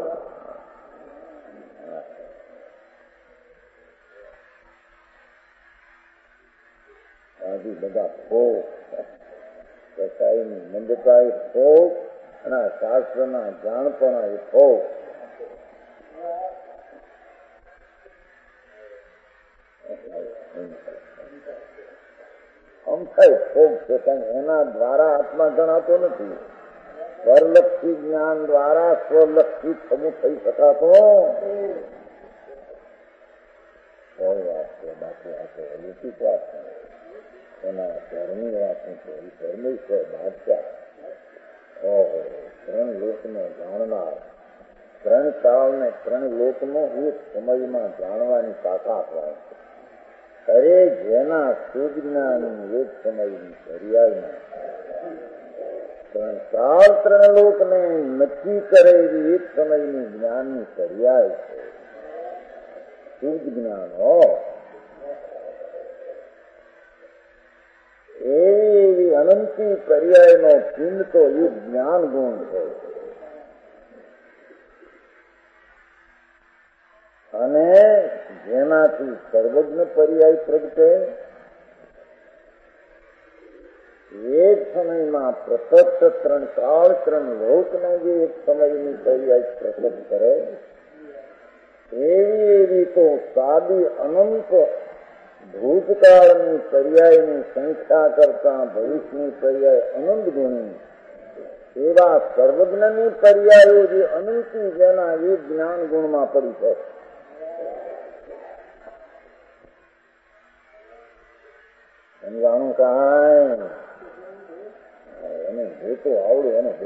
S3: આજી બધા ફોક કસાઈની મંદતા એ ફોક અને શાસ્ત્રના જાણપણા એ ફોક. અમથાય ફોક છે, કારણ એના દ્વારા આત્મા જણાતો નથી. સ્વરલક્ષી જ્ઞાન દ્વારા સ્વલક્ષી થવું થઈ શકાતો વાત છે. બાકી આ તો અલૌકિક વાત છે. એના ધર્મની વાત નથી. ધર્મેશ્વર બાદશાહ ઓહો, ત્રણ લોકનો જાણનાર, ત્રણ કાળ ને ત્રણ લોકનો એક સમયમાં જાણવાની તાકાત હોય છે. અરે જેના સુજ્ઞાની એક સમયની પર્યાયમાં ત્રણ કાળ ત્રણ લોકને નક્કી કરે એવી એક સમયની જ્ઞાનની પર્યાય છે. શુદ્ધ જ્ઞાન હો એવી અનંતી પર્યાયનો પિંડ તો એ જ્ઞાન ગુણ છે. અને જેનાથી સર્વજ્ઞ પર્યાય પ્રગટે, એક સમયમાં પ્રત્યક્ષ ત્રણ કાળ ત્રણ લોકને જે એક સમયની પર્યાય પ્રગટ કરે એવી તો સાદી અનંત ભૂતકાળની પર્યાયની સંખ્યા કરતા ભવિષ્યની પર્યાય અનંત ગુણી એવા સર્વજ્ઞની પર્યાયો જે અનંતી જેના એ જ્ઞાન ગુણમાં પડી છે. સમજાણું કાંઈ એને જોતો આવડે એને બે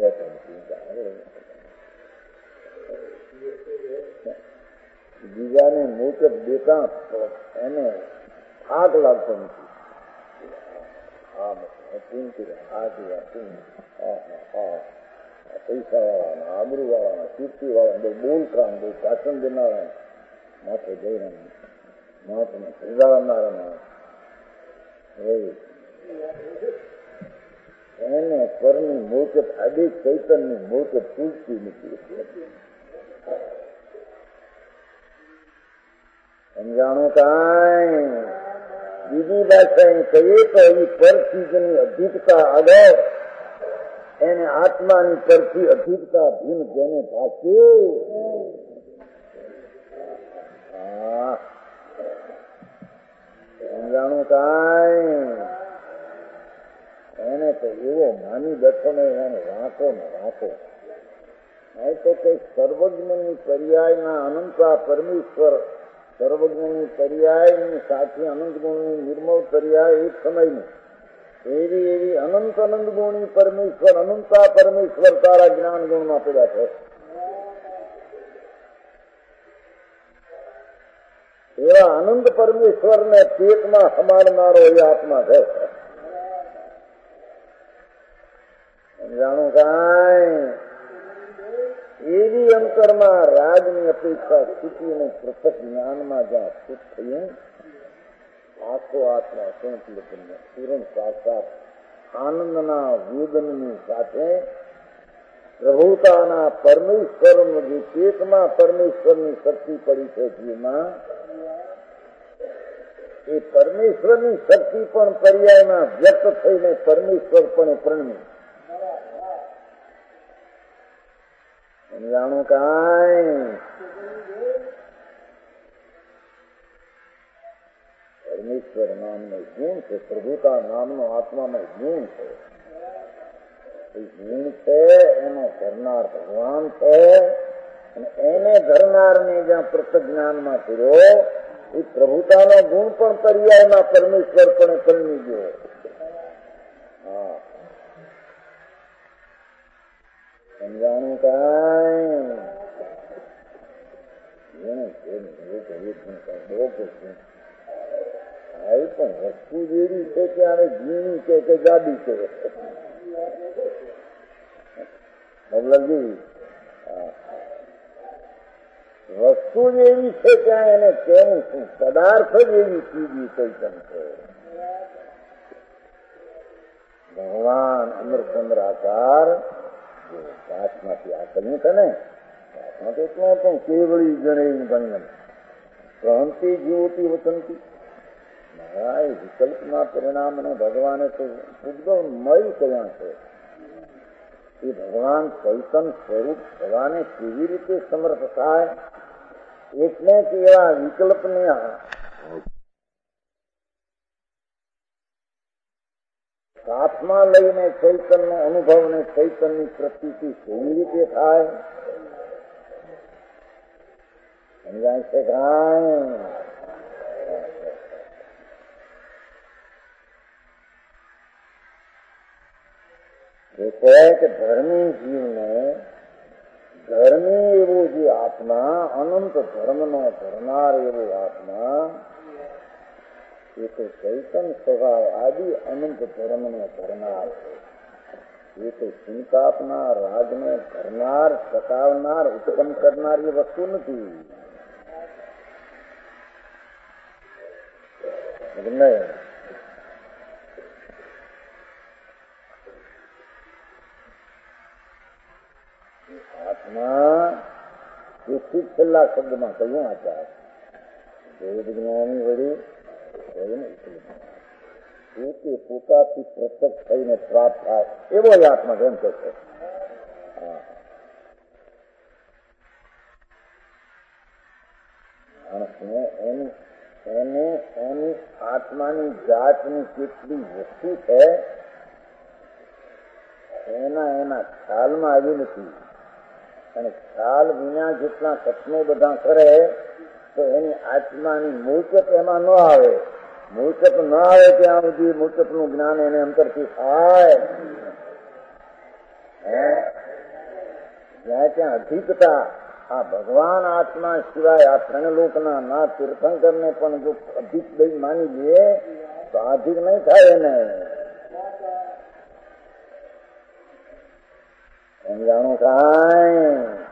S3: બીજાને મુજબ દેતા એને થાક લાગતો નથી. પૈસા વાળાના, આબરૂ વાળાના, કીર્તિ વાળા, બહુ બોલતા બહુ શાસન દેનારા માથે જઈને માથને સજાવનારા એને પરની મોચત આદિ ચૈતનની મોચત પૂછતી નથી. સમજાણું કાંઈ બીજી ભાષા કહીએ તો એ પરચીજની અધિકતા આગળ એને આત્માની પરથી અધિકતા ભીન જેને ભાષે સમજાણું કાંઈ એને તો એવો માની બેઠો ને એને વાંકો ને વાંકો. નહીં તો કઈ સર્વજ્ઞની પર્યાયના અનંતા પરમેશ્વર, સર્વજ્ઞની પર્યાયની સાથે અનંત ગુણની નિર્મળ પર્યાય એક સમયની એવી એવી અનંત અનંત ગુણી પરમેશ્વર, અનંતા પરમેશ્વર તારા જ્ઞાન ગુણમાં પેદા છે. એવા અનંત પરમેશ્વરને પેટમાં સમાડનારો એ આત્મા છે. જાણું કાંઈ એવી અંતરમાં રાજની અપેક્ષા સ્થિતિને પૃથક જ્ઞાનમાં જ્યાં સ્થિત થયું આખો આત્મા પૂર્ણ સાક્ષાત આનંદના વેદનની સાથે પ્રભુતાના પરમેશ્વરનું જે ચેતમાં પરમેશ્વરની શક્તિ પડી છે જીવમાં, એ પરમેશ્વરની શક્તિ પણ પર્યાયમાં વ્યક્ત થઈને પરમેશ્વર પણ પ્રણમી. જાણું કાંઈ પરમેશ્વર નામનો ગુણ છે, પ્રભુતા નામનો આત્માનો ગુણ છે. એ ગુણ છે એનો ધરનાર ભગવાન છે અને એને ધરનારને જ્યાં પ્રત્યક્ષ જ્ઞાનમાં કર્યો એ પ્રભુતાનો ગુણ પણ પર્યાયમાં પરમેશ્વર પણ પરમી ગયો. સમજાણું કાંઈ પણ વસ્તુ જેવી છે કે આને જીણી છે કે ગાડી છે, મતલબ વસ્તુ જેવી છે ત્યાં એને કેવું શું પદાર્થ જેવી ચીજી ચૈતન છે. ભગવાન અમરચંદ્ર આકાર કાચમાંથી આ કર્યું છે ને, કાચમાં તો એટલું પણ કેવળી જણે ગણ્યમ પ્રહંતિ જીવતી વસંતી. મહારાજ વિકલ્પના પરિણામને ભગવાને તો ઉદ્ગમ મય કર્યા છે. એ ભગવાન ચૈતન સ્વરૂપ થવાને કેવી રીતે સમર્થ થાય, એટલે કે એવા વિકલ્પને હાથમાં લઈને ચૈતનનો અનુભવ ને ચૈતનની પ્રતીતિ કેવી રીતે થાય સમજાય છે. કે ધર્મી જીવને ધર્મી એવો જે આત્મા, અનંત ધર્મનો ધરનાર એવો આત્મા, એ તો ચૈતન સ્વભાવ આદિ અનંત ધર્મને ધરનાર છે. એ તો ચિંતાપનાર, રાજને ધરનાર, ટકાવનાર, ઉત્પન્ન કરનાર એ વસ્તુ નથી. આત્મા તેથી છેલ્લા શબ્દમાં કહ્યું આચાર વેદ જ્ઞાની વળી પોતે પોતાથી પ્રત્યક્ષ થઈને પ્રાપ્ત થાય એવો જ આત્મા કેમ કે છે. માણસને એની આત્માની જાતની કેટલી વસ્તુ છે એના ખ્યાલમાં આવી નથી. અને ખ્યાલ વિના જેટલા સપનો બધા કરે તો એની આત્માની મૂળચત એમાં ન આવે. મૂર્છપ ના આવે ત્યાં સુધી મૂર્છપનું જ્ઞાન એને અંતરથી થાય. જ્યાં ત્યાં અધિકતા આ ભગવાન આત્મા સિવાય આ ત્રણ લોકના ના તીર્થંકરને પણ જો અધિક દઈ માની લે તો અધિક નહીં થાય એને. એમ જાણું કાંઈ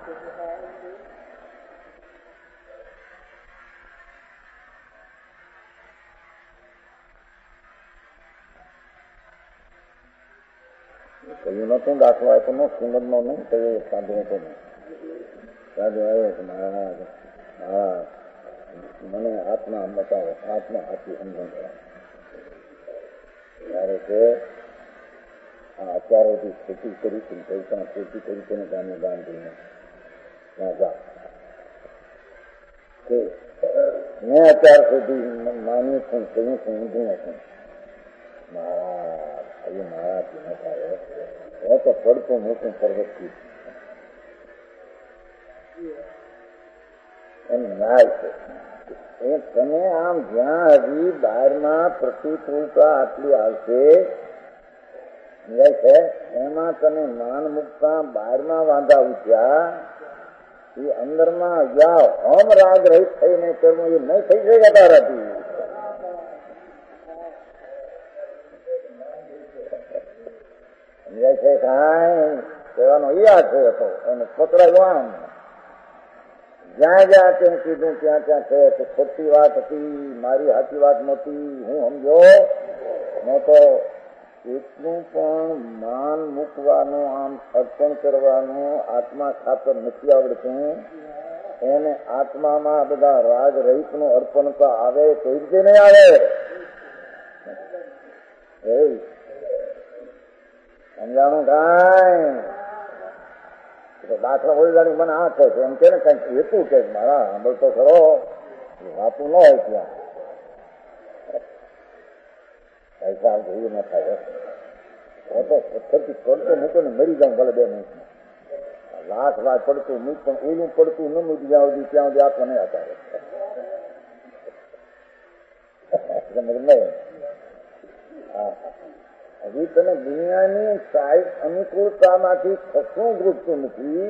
S3: કહ્યું નતું દાખલો આપ્યો નો શ્રીમદ નો નહીં કહ્યું સાધુ હતો નહીં. સાધુ આવ્યો કે મહારાજ મને આત્મા બતાવો, આત્મા હાથી સમજણ ત્યારે કે આ અત્યારોથી ખેતી કરી હતી, પૈસા ખેતી કરી તેને ગામે બાંધીને ત્યાં જા કે મેં અત્યાર સુધી માન્યું છું કહ્યું છું ઊંધું હતું. મહારાજ એ મારાથી ન થાય, હું તો પડતું મોટું પર્વતથી એમ ન્યાય છે. એ તમે આમ જ્યાં હજી બહારમાં પ્રતિકૂળતા આટલી આવશે છે એમાં તમે માન મુકતા બહારમાં વાંધા ઉઠ્યા એ અંદરમાં જ્યાં હોમ રાગ રહિત થઈને કરવું એ નહીં થઈ શકે તારાથી. સમજાય છે કાંઈ કહેવાનો એ આ છે હતો એને પકડાયો આમ જ્યાં જ્યાં તે કીધું ત્યાં ત્યાં કહે કે ખોટી વાત હતી, મારી સાચી વાત નહોતી, હું સમજો નહોતો. એટલું પણ માન મૂકવાનું આમ અર્પણ કરવાનું આત્મા ખાતર નથી આવડતું. એને આત્મામાં બધા રાગ રહિત નું અર્પણ તો આવે કઈ રીતે નહીં આવે? સમજાણું કાંઈ દાખલા હોય જાણી મને આ કહે છે એમ કે ને કઈક હેતું કે મારા સાંભળતો ખરો વાતું ન હોય ત્યાં પૈસા જોયું ન થાય. તો પથ્થરથી પડતું મૂકો ને મરી જાઉં ભલે 2 મિનિટમાં. લાખ વાર પડતું મૂક પણ ઓલું પડતું ન મૂકી જ્યાં સુધી ત્યાં સુધી આત્મા નહીં હતા. હજી તને દુનિયાની સાઈડ અનુકૂળતામાંથી કશું ગૃપતું નથી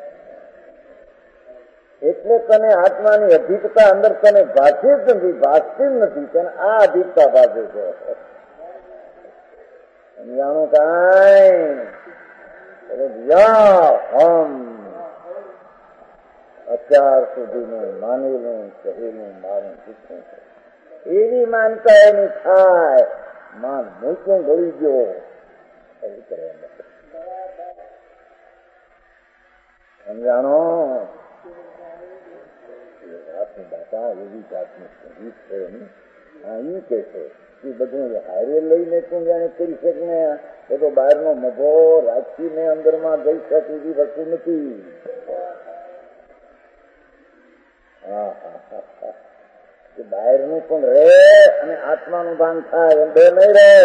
S3: એટલે તને આત્માની અધિકતા અંદર તને ભાષી જ નથી, ભાષતી જ નથી. તને આ અધિકતા ભાષે છે. સમજાણું કાંઈ અત્યાર સુધીનું માનેલું કહેલું મારું શીખવું છે એવી માનતા એની થાય. માન મૂક્યું ગળી ગયો એવું કરે. સમજાણો જાતની દાતા એવી જાતની સંગીત છે એની. હા એ કે છે એ બધું હારે લઈને તું જાણે કરી શક ને એ તો બહારનો મભો રાખીને અંદરમાં જઈ શકે એવી વસ્તુ નથી. હા હા હા હા બહારનું પણ રહે અને આત્માનું ભાન થાય એમ બે નહીં રહે.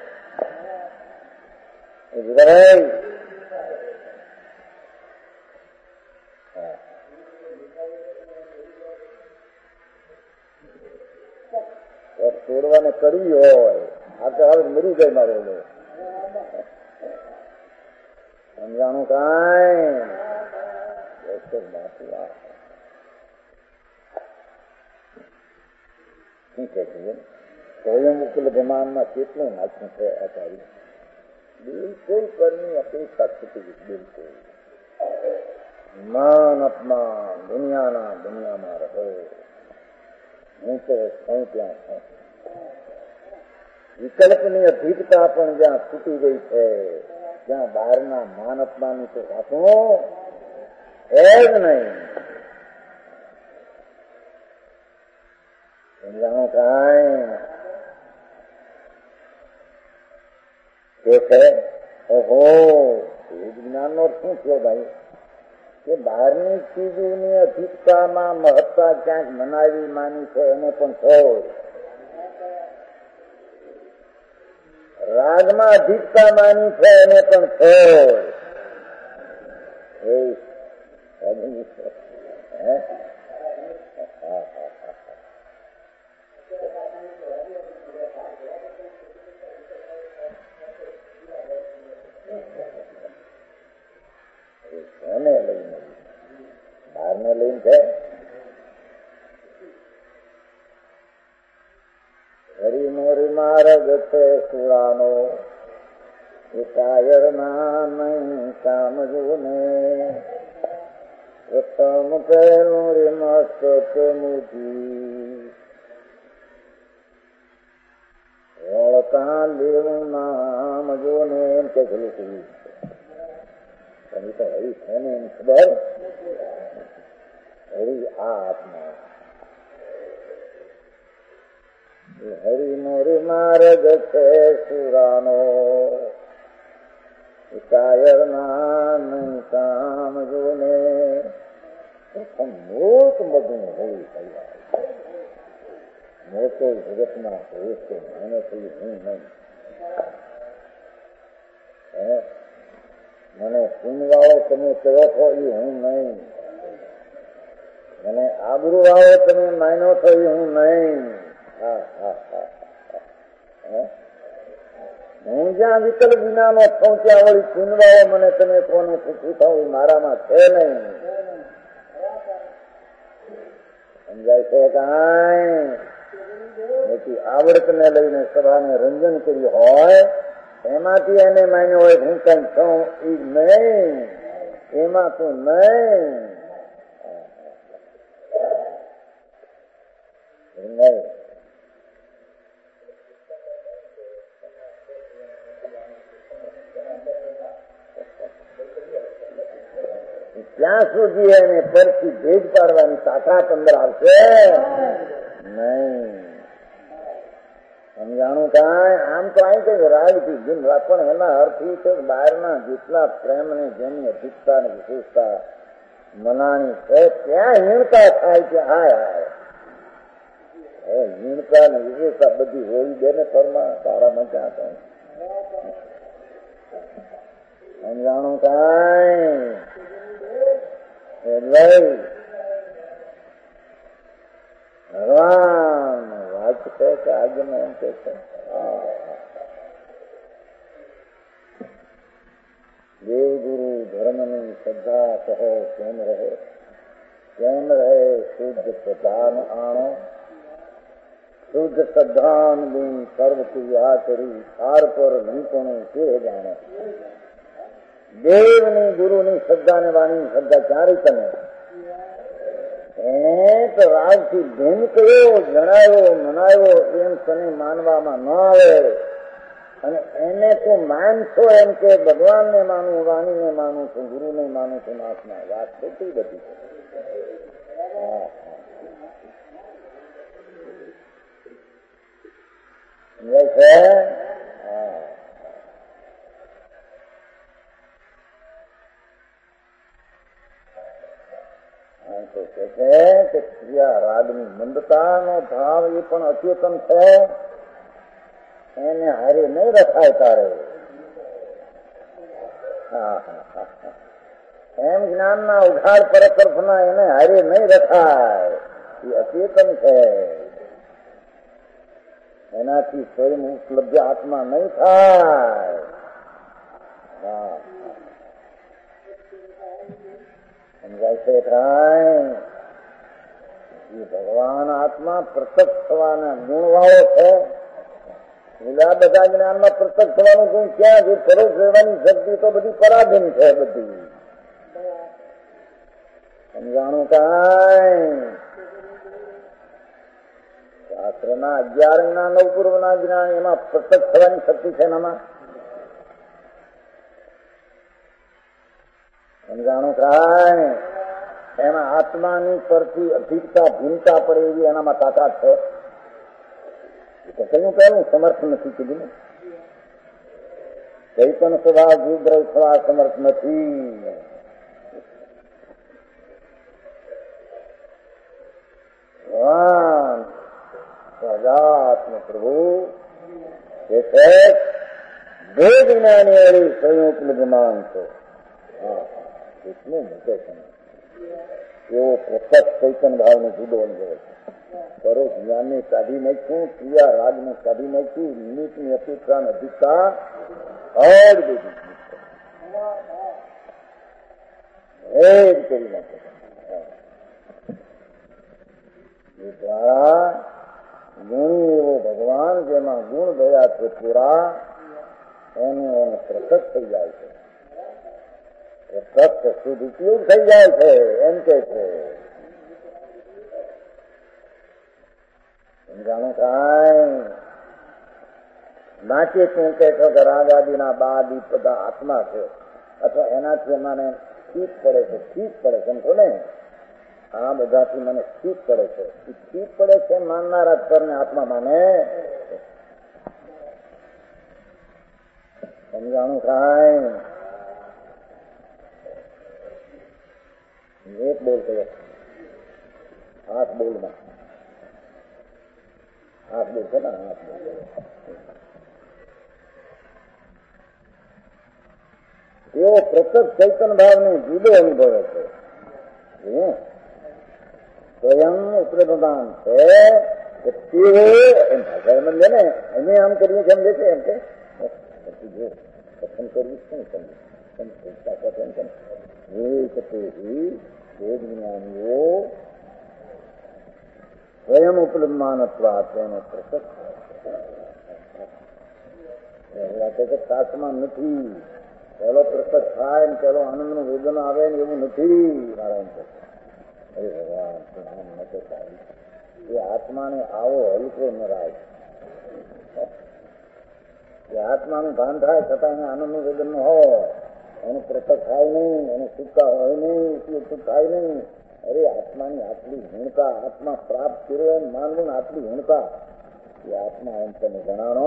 S3: તોડવાને કરવી હોય આ તો હવે મરી જાય મારે. સમજાણું કાંઈ શું કહે છે સ્વયં ઉપલબ્ધમાનમાં કેટલું નાચું છે આચાર્ય. બિલકુલ પરની અપેક્ષા છૂટી ગઈ. બિલકુલ માન અપમાન દુનિયામાં રહો. હું તો છું ત્યાં છું. વિકલ્પની અધિકતા પણ જ્યાં છૂટી ગઈ છે જ્યાં બહારના માન અપમાનની તો વાતો છે જ નહીં. સમજાણું કાંઈ કે છે ઓહો એ જ્ઞાન નો શું થયો ભાઈ કે બહારની ચીજોની અધિકતામાં મહત્તા ક્યાંક મનાવી માની છે એને પણ છોડ. રાગમાં અધિકતા માની છે એને પણ છોડ. છે. હરિમોરી માર્ગ છે સુરાનો એ કાયર ના નહીં સમજો ને પ્રથમ પહેલું રે મસ્ત મુજી વળતા લેવું નામ જો ને એમ કે પેલું કહ્યું તમે તો હરી છે ને એમ ખબર હરી આ આત્મા હરિમોરી માર્ગ છે સુરાનો કાયર ના નહીં સમજો ને મોટ બધું હોવી તૈયાર મોટો જગતમાં હોય છે મને થયું હું નહીં મને સુનવાળો તમે કહો છો એ હું નહીં મને આબરૂ વાળો તમે માયનો છો એ હું નહીં હું જ્યાં વિકલ્પ વિનાનો છું ત્યાં વળી સુનવાળો મને તમે કોને પૂછું થાવ મારામાં છે નહીં સમજાય છે કાંઈ આવડત ને લઈને સભાને રંજન કર્યું હોય એમાંથી એને માન્યો હોય હું કઈ છું એ નહીં એમાં તું નહીં ત્યાં સુધી એને પરથી ભેદ પાડવાની તાકાત અંદર આવશે નહીં. સમજાણું કાંઈ આમ તો અહીં કઈ રાગથી જીન પણ એના અર્થી છે બહારના જેટલા પ્રેમ ને જેની અધિકતા ને વિશેષતા મનાણી છે ત્યાં હીણતા થાય છે. હાય હાય હીણતા ને વિશેષતા બધી હોળી દે ને પરમાં તારામાં ક્યાં થાય. સમજાણું કાંઈ ભગવાન વાત છે કે આજ્ઞા એમ કે છે દેવ ગુરુ ધર્મની શ્રદ્ધા કહો કેમ રહે શુદ્ધ પ્રધાન આણો શુદ્ધ શ્રદ્ધાન બિન સર્વ ક્રિયા કરી સાર પર નિપણું કે જાણે. દેવની ગુરુની શ્રદ્ધા ને વાણી શ્રદ્ધા ક્યારે તમે તો રાજથી ભેદ કર્યો જણાયો મનાયો એમ તને માનવામાં ન આવે અને એને તું માનશો એમ કે ભગવાનને માનું વાણીને માનું છું ગુરુને માનું છું આત્મા વાત ખોટી બધી છે. ક્રિયા રાગની મંદતાનો ભાવ એ પણ અચેતન છે એને હારે નહીં રખાય તારે. એમ જ્ઞાનના ઉઘાડ પરતરફના એને હારે નહીં રખાય એ અચેતન છે એનાથી સ્વયં ઉપલબ્ધ આત્મા નહીં થાય. સમજાય છે કાંઈ એ ભગવાન આત્મા પ્રત્યક્ષ થવાના ગુણવાળો છે. બીજા બધા જ્ઞાનમાં પ્રત્યક્ષ થવાનું ગુણ ક્યાં છે? પરોક્ષ રહેવાની શક્તિ તો બધી પરાધીન છે બધી. સમજાણું કાંઈ શાસ્ત્રના 11 જ્ઞાન 9 પૂર્વના જ્ઞાન એમાં પ્રત્યક્ષ થવાની શક્તિ છે એનામાં. સમજાણું કાંઈ એમાં આત્માની પરથી અધિકતા ભિન્નતા પડે એવી એનામાં તાકાત છે. કયું કયું સમર્થ નથી કીધું ને કઈ પણ સ્વભાવ જીવદ્રવ થવા સમર્થ નથી. ભગવાન સજાત્મ પ્રભુ કે છે વેદ જ્ઞાની સંયુક્ત માનતો એટલું મોટો સમય એવો પ્રત્યક્ષ ચૈતન ભાવનો જુદો અનુભવ છે. પરોક્ષ જ્ઞાનને કાઢી નાખ્યું, ક્રિયા રાગને કાઢી નાખ્યું, નિમિત્તની અપેક્ષા અધિકતા હળ બધી ભેદ કરી નાખે. એ દ્વારા ગુણી એવો ભગવાન જેમાં ગુણ ભયા છે પૂરા એને પ્રસક્ત થઈ જાય છે. પ્રસક્ત શુદ્ધ ઉપયોગ થઈ જાય છે એમ કે છે. સમજાણું કાંઈ બાકી શું કે છો કે રાગ આદિના બાદ બધા આત્મા છે અથવા એનાથી મને ઠીક પડે છે સમજો ને આ બધાથી મને ઠીક પડે છે. ઠીક પડે છે માનનારા સ્તરને આત્મા માને. સમજાણું કાંઈ એક બોલ કયો હાથ બોલમાં હાથ બોલ છે ને હાથ બોલ એવો પ્રત્યક્ષ ચૈતન્ય ભાવને જુદો અનુભવે છે. સ્વયં ઉપલબ્ધાન છે એમ ભાષા સમજે ને અમે આમ કરીએ છીએ એમ લે છે એમ કે કથન કરવું શું સમજે સ્વયં ઉપલબ્ધમાનત્વાત એનો પ્રસક્ત શાસ્ત્રમાં નથી. પેલો પ્રસક્ત થાય ને પેલો આનંદનું વેદન આવે ને એવું નથી. નારાયણ અરે ભગવાન એ આત્માને આવો હલકો ન રાય. એ આત્માનું ભાન થાય છતાં એને આનંદનું વેદન ન હોય, એનું પ્રસક્ત થાય નહીં, એનું સુખતા હોય નહીં, સુખ થાય નહીં. અરે આત્માની આટલી હીણતા, આત્મા પ્રાપ્ત કર્યો એમ માનવું ને આટલી હીણતા એ આત્મા એમ તમે જણાણો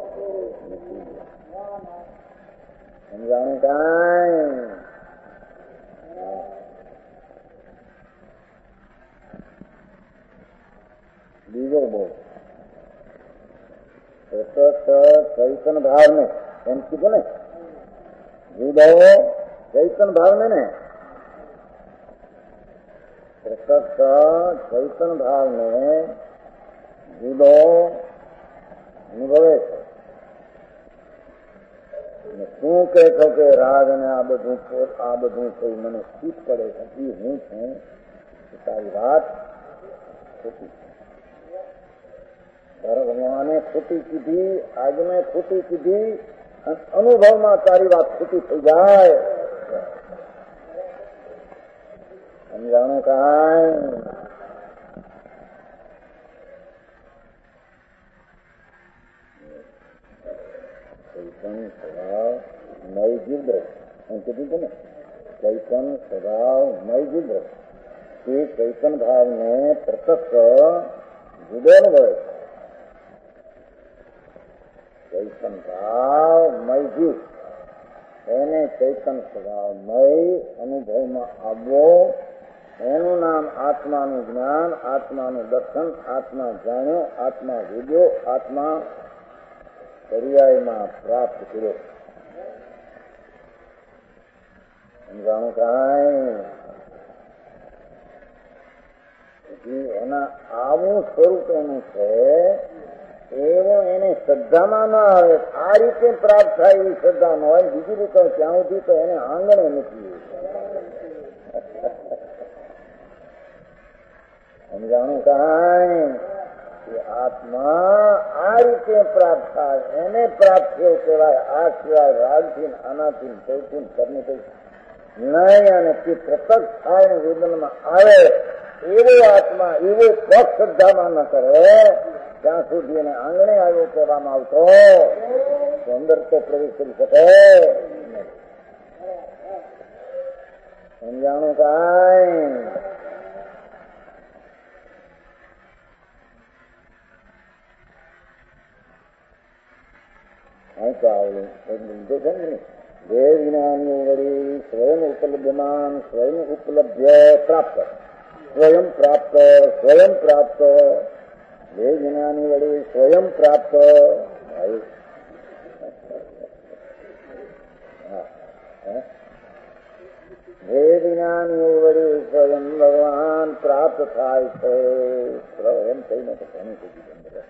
S3: સમજાણું કાંઈ. બીજો બોલ ચૈતન ભાવ ને એમ કીધું ને જુદો ચૈતન ભાવ ને પ્રસક્ત ચૈતન ભાવ ને જુદો અનુભવે છે. શું કહે છો કે રાગ અને આ બધું કોઈ મને ઠીક પડે છે એ હું છું, તારી વાત ખોટી. ભગવાને ખોટી કીધી, આજ મેં ખોટી કીધી, અનુભવમાં તારી વાત ખોટી થઈ જાય. સમજાણું કાંઈ. ચૈતન સ્વભાવ મય જીવદ્રવ એમ કીધું છે ને. ચૈતન સ્વભાવ મય જીવદ્રવ એ ચૈતન ભાવને પ્રત્યક્ષ જુદો અનુભવે છે. ચૈતન ભાવ મય જીવ એને ચૈતન સ્વભાવ મય અનુભવમાં આવવો એનું નામ આત્માનું જ્ઞાન, આત્માનું દર્શન, આત્મા જાણ્યો, આત્મા વિદ્યો, આત્મા પર્યાયમાં પ્રાપ્ત કર્યો. સમજાણું કાંઈ. એના આવું સ્વરૂપ એનું છે એવો એને શ્રદ્ધામાં ના આવે. આ રીતે પ્રાપ્ત થાય એવી શ્રદ્ધા ન હોય. બીજી રીતે ક્યાં સુધી તો એને આંગણે નથી. સમજાણું કાંઈ. આત્મા આ રીતે પ્રાપ્ત થાય એને પ્રાપ્ત થયો કહેવાય. આ સિવાય રાગથી આનાથી સૌથી કરને નહીં અને તે પ્રત્યક્ષ થાય વેદનમાં આવે એવો આત્મા એવો પગ શ્રદ્ધામાં ન કરે ત્યાં સુધી એને આંગણે આવ્યો કહેવામાં આવતો તો અંદર તો પ્રવેશ કરી શકે. સમજાણું કાંઈ. જે વિનાની વળી સ્વયં ઉપલબ્ધમાન સ્વયં ઉપલબ્ધ્ય પ્રાપ્ત સ્વયં પ્રાપ્ત સ્વયં પ્રાપ્ત જે વિનાની વળી સ્વયં પ્રાપ્ત. જે વિનાની વળી સ્વયં ભગવાન પ્રાપ્ત થાય છે. એમ કહીને તો ઘણી સુધી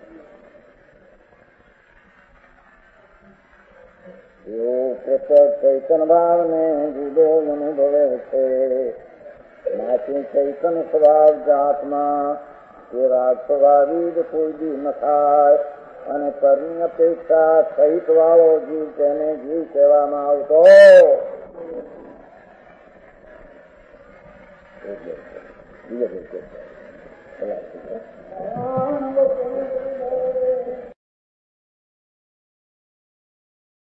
S3: ચૈતન ભાવ ને જુદો અનુભવે છે. નાથી ચૈતન સ્વભાવ જાતમાં એ રાગ સ્વભાવિક કોઈ દી ન થાય અને પરની અપેક્ષા સહિત વાળો જીવ તેને જીવ કહેવામાં આવતો. બીજો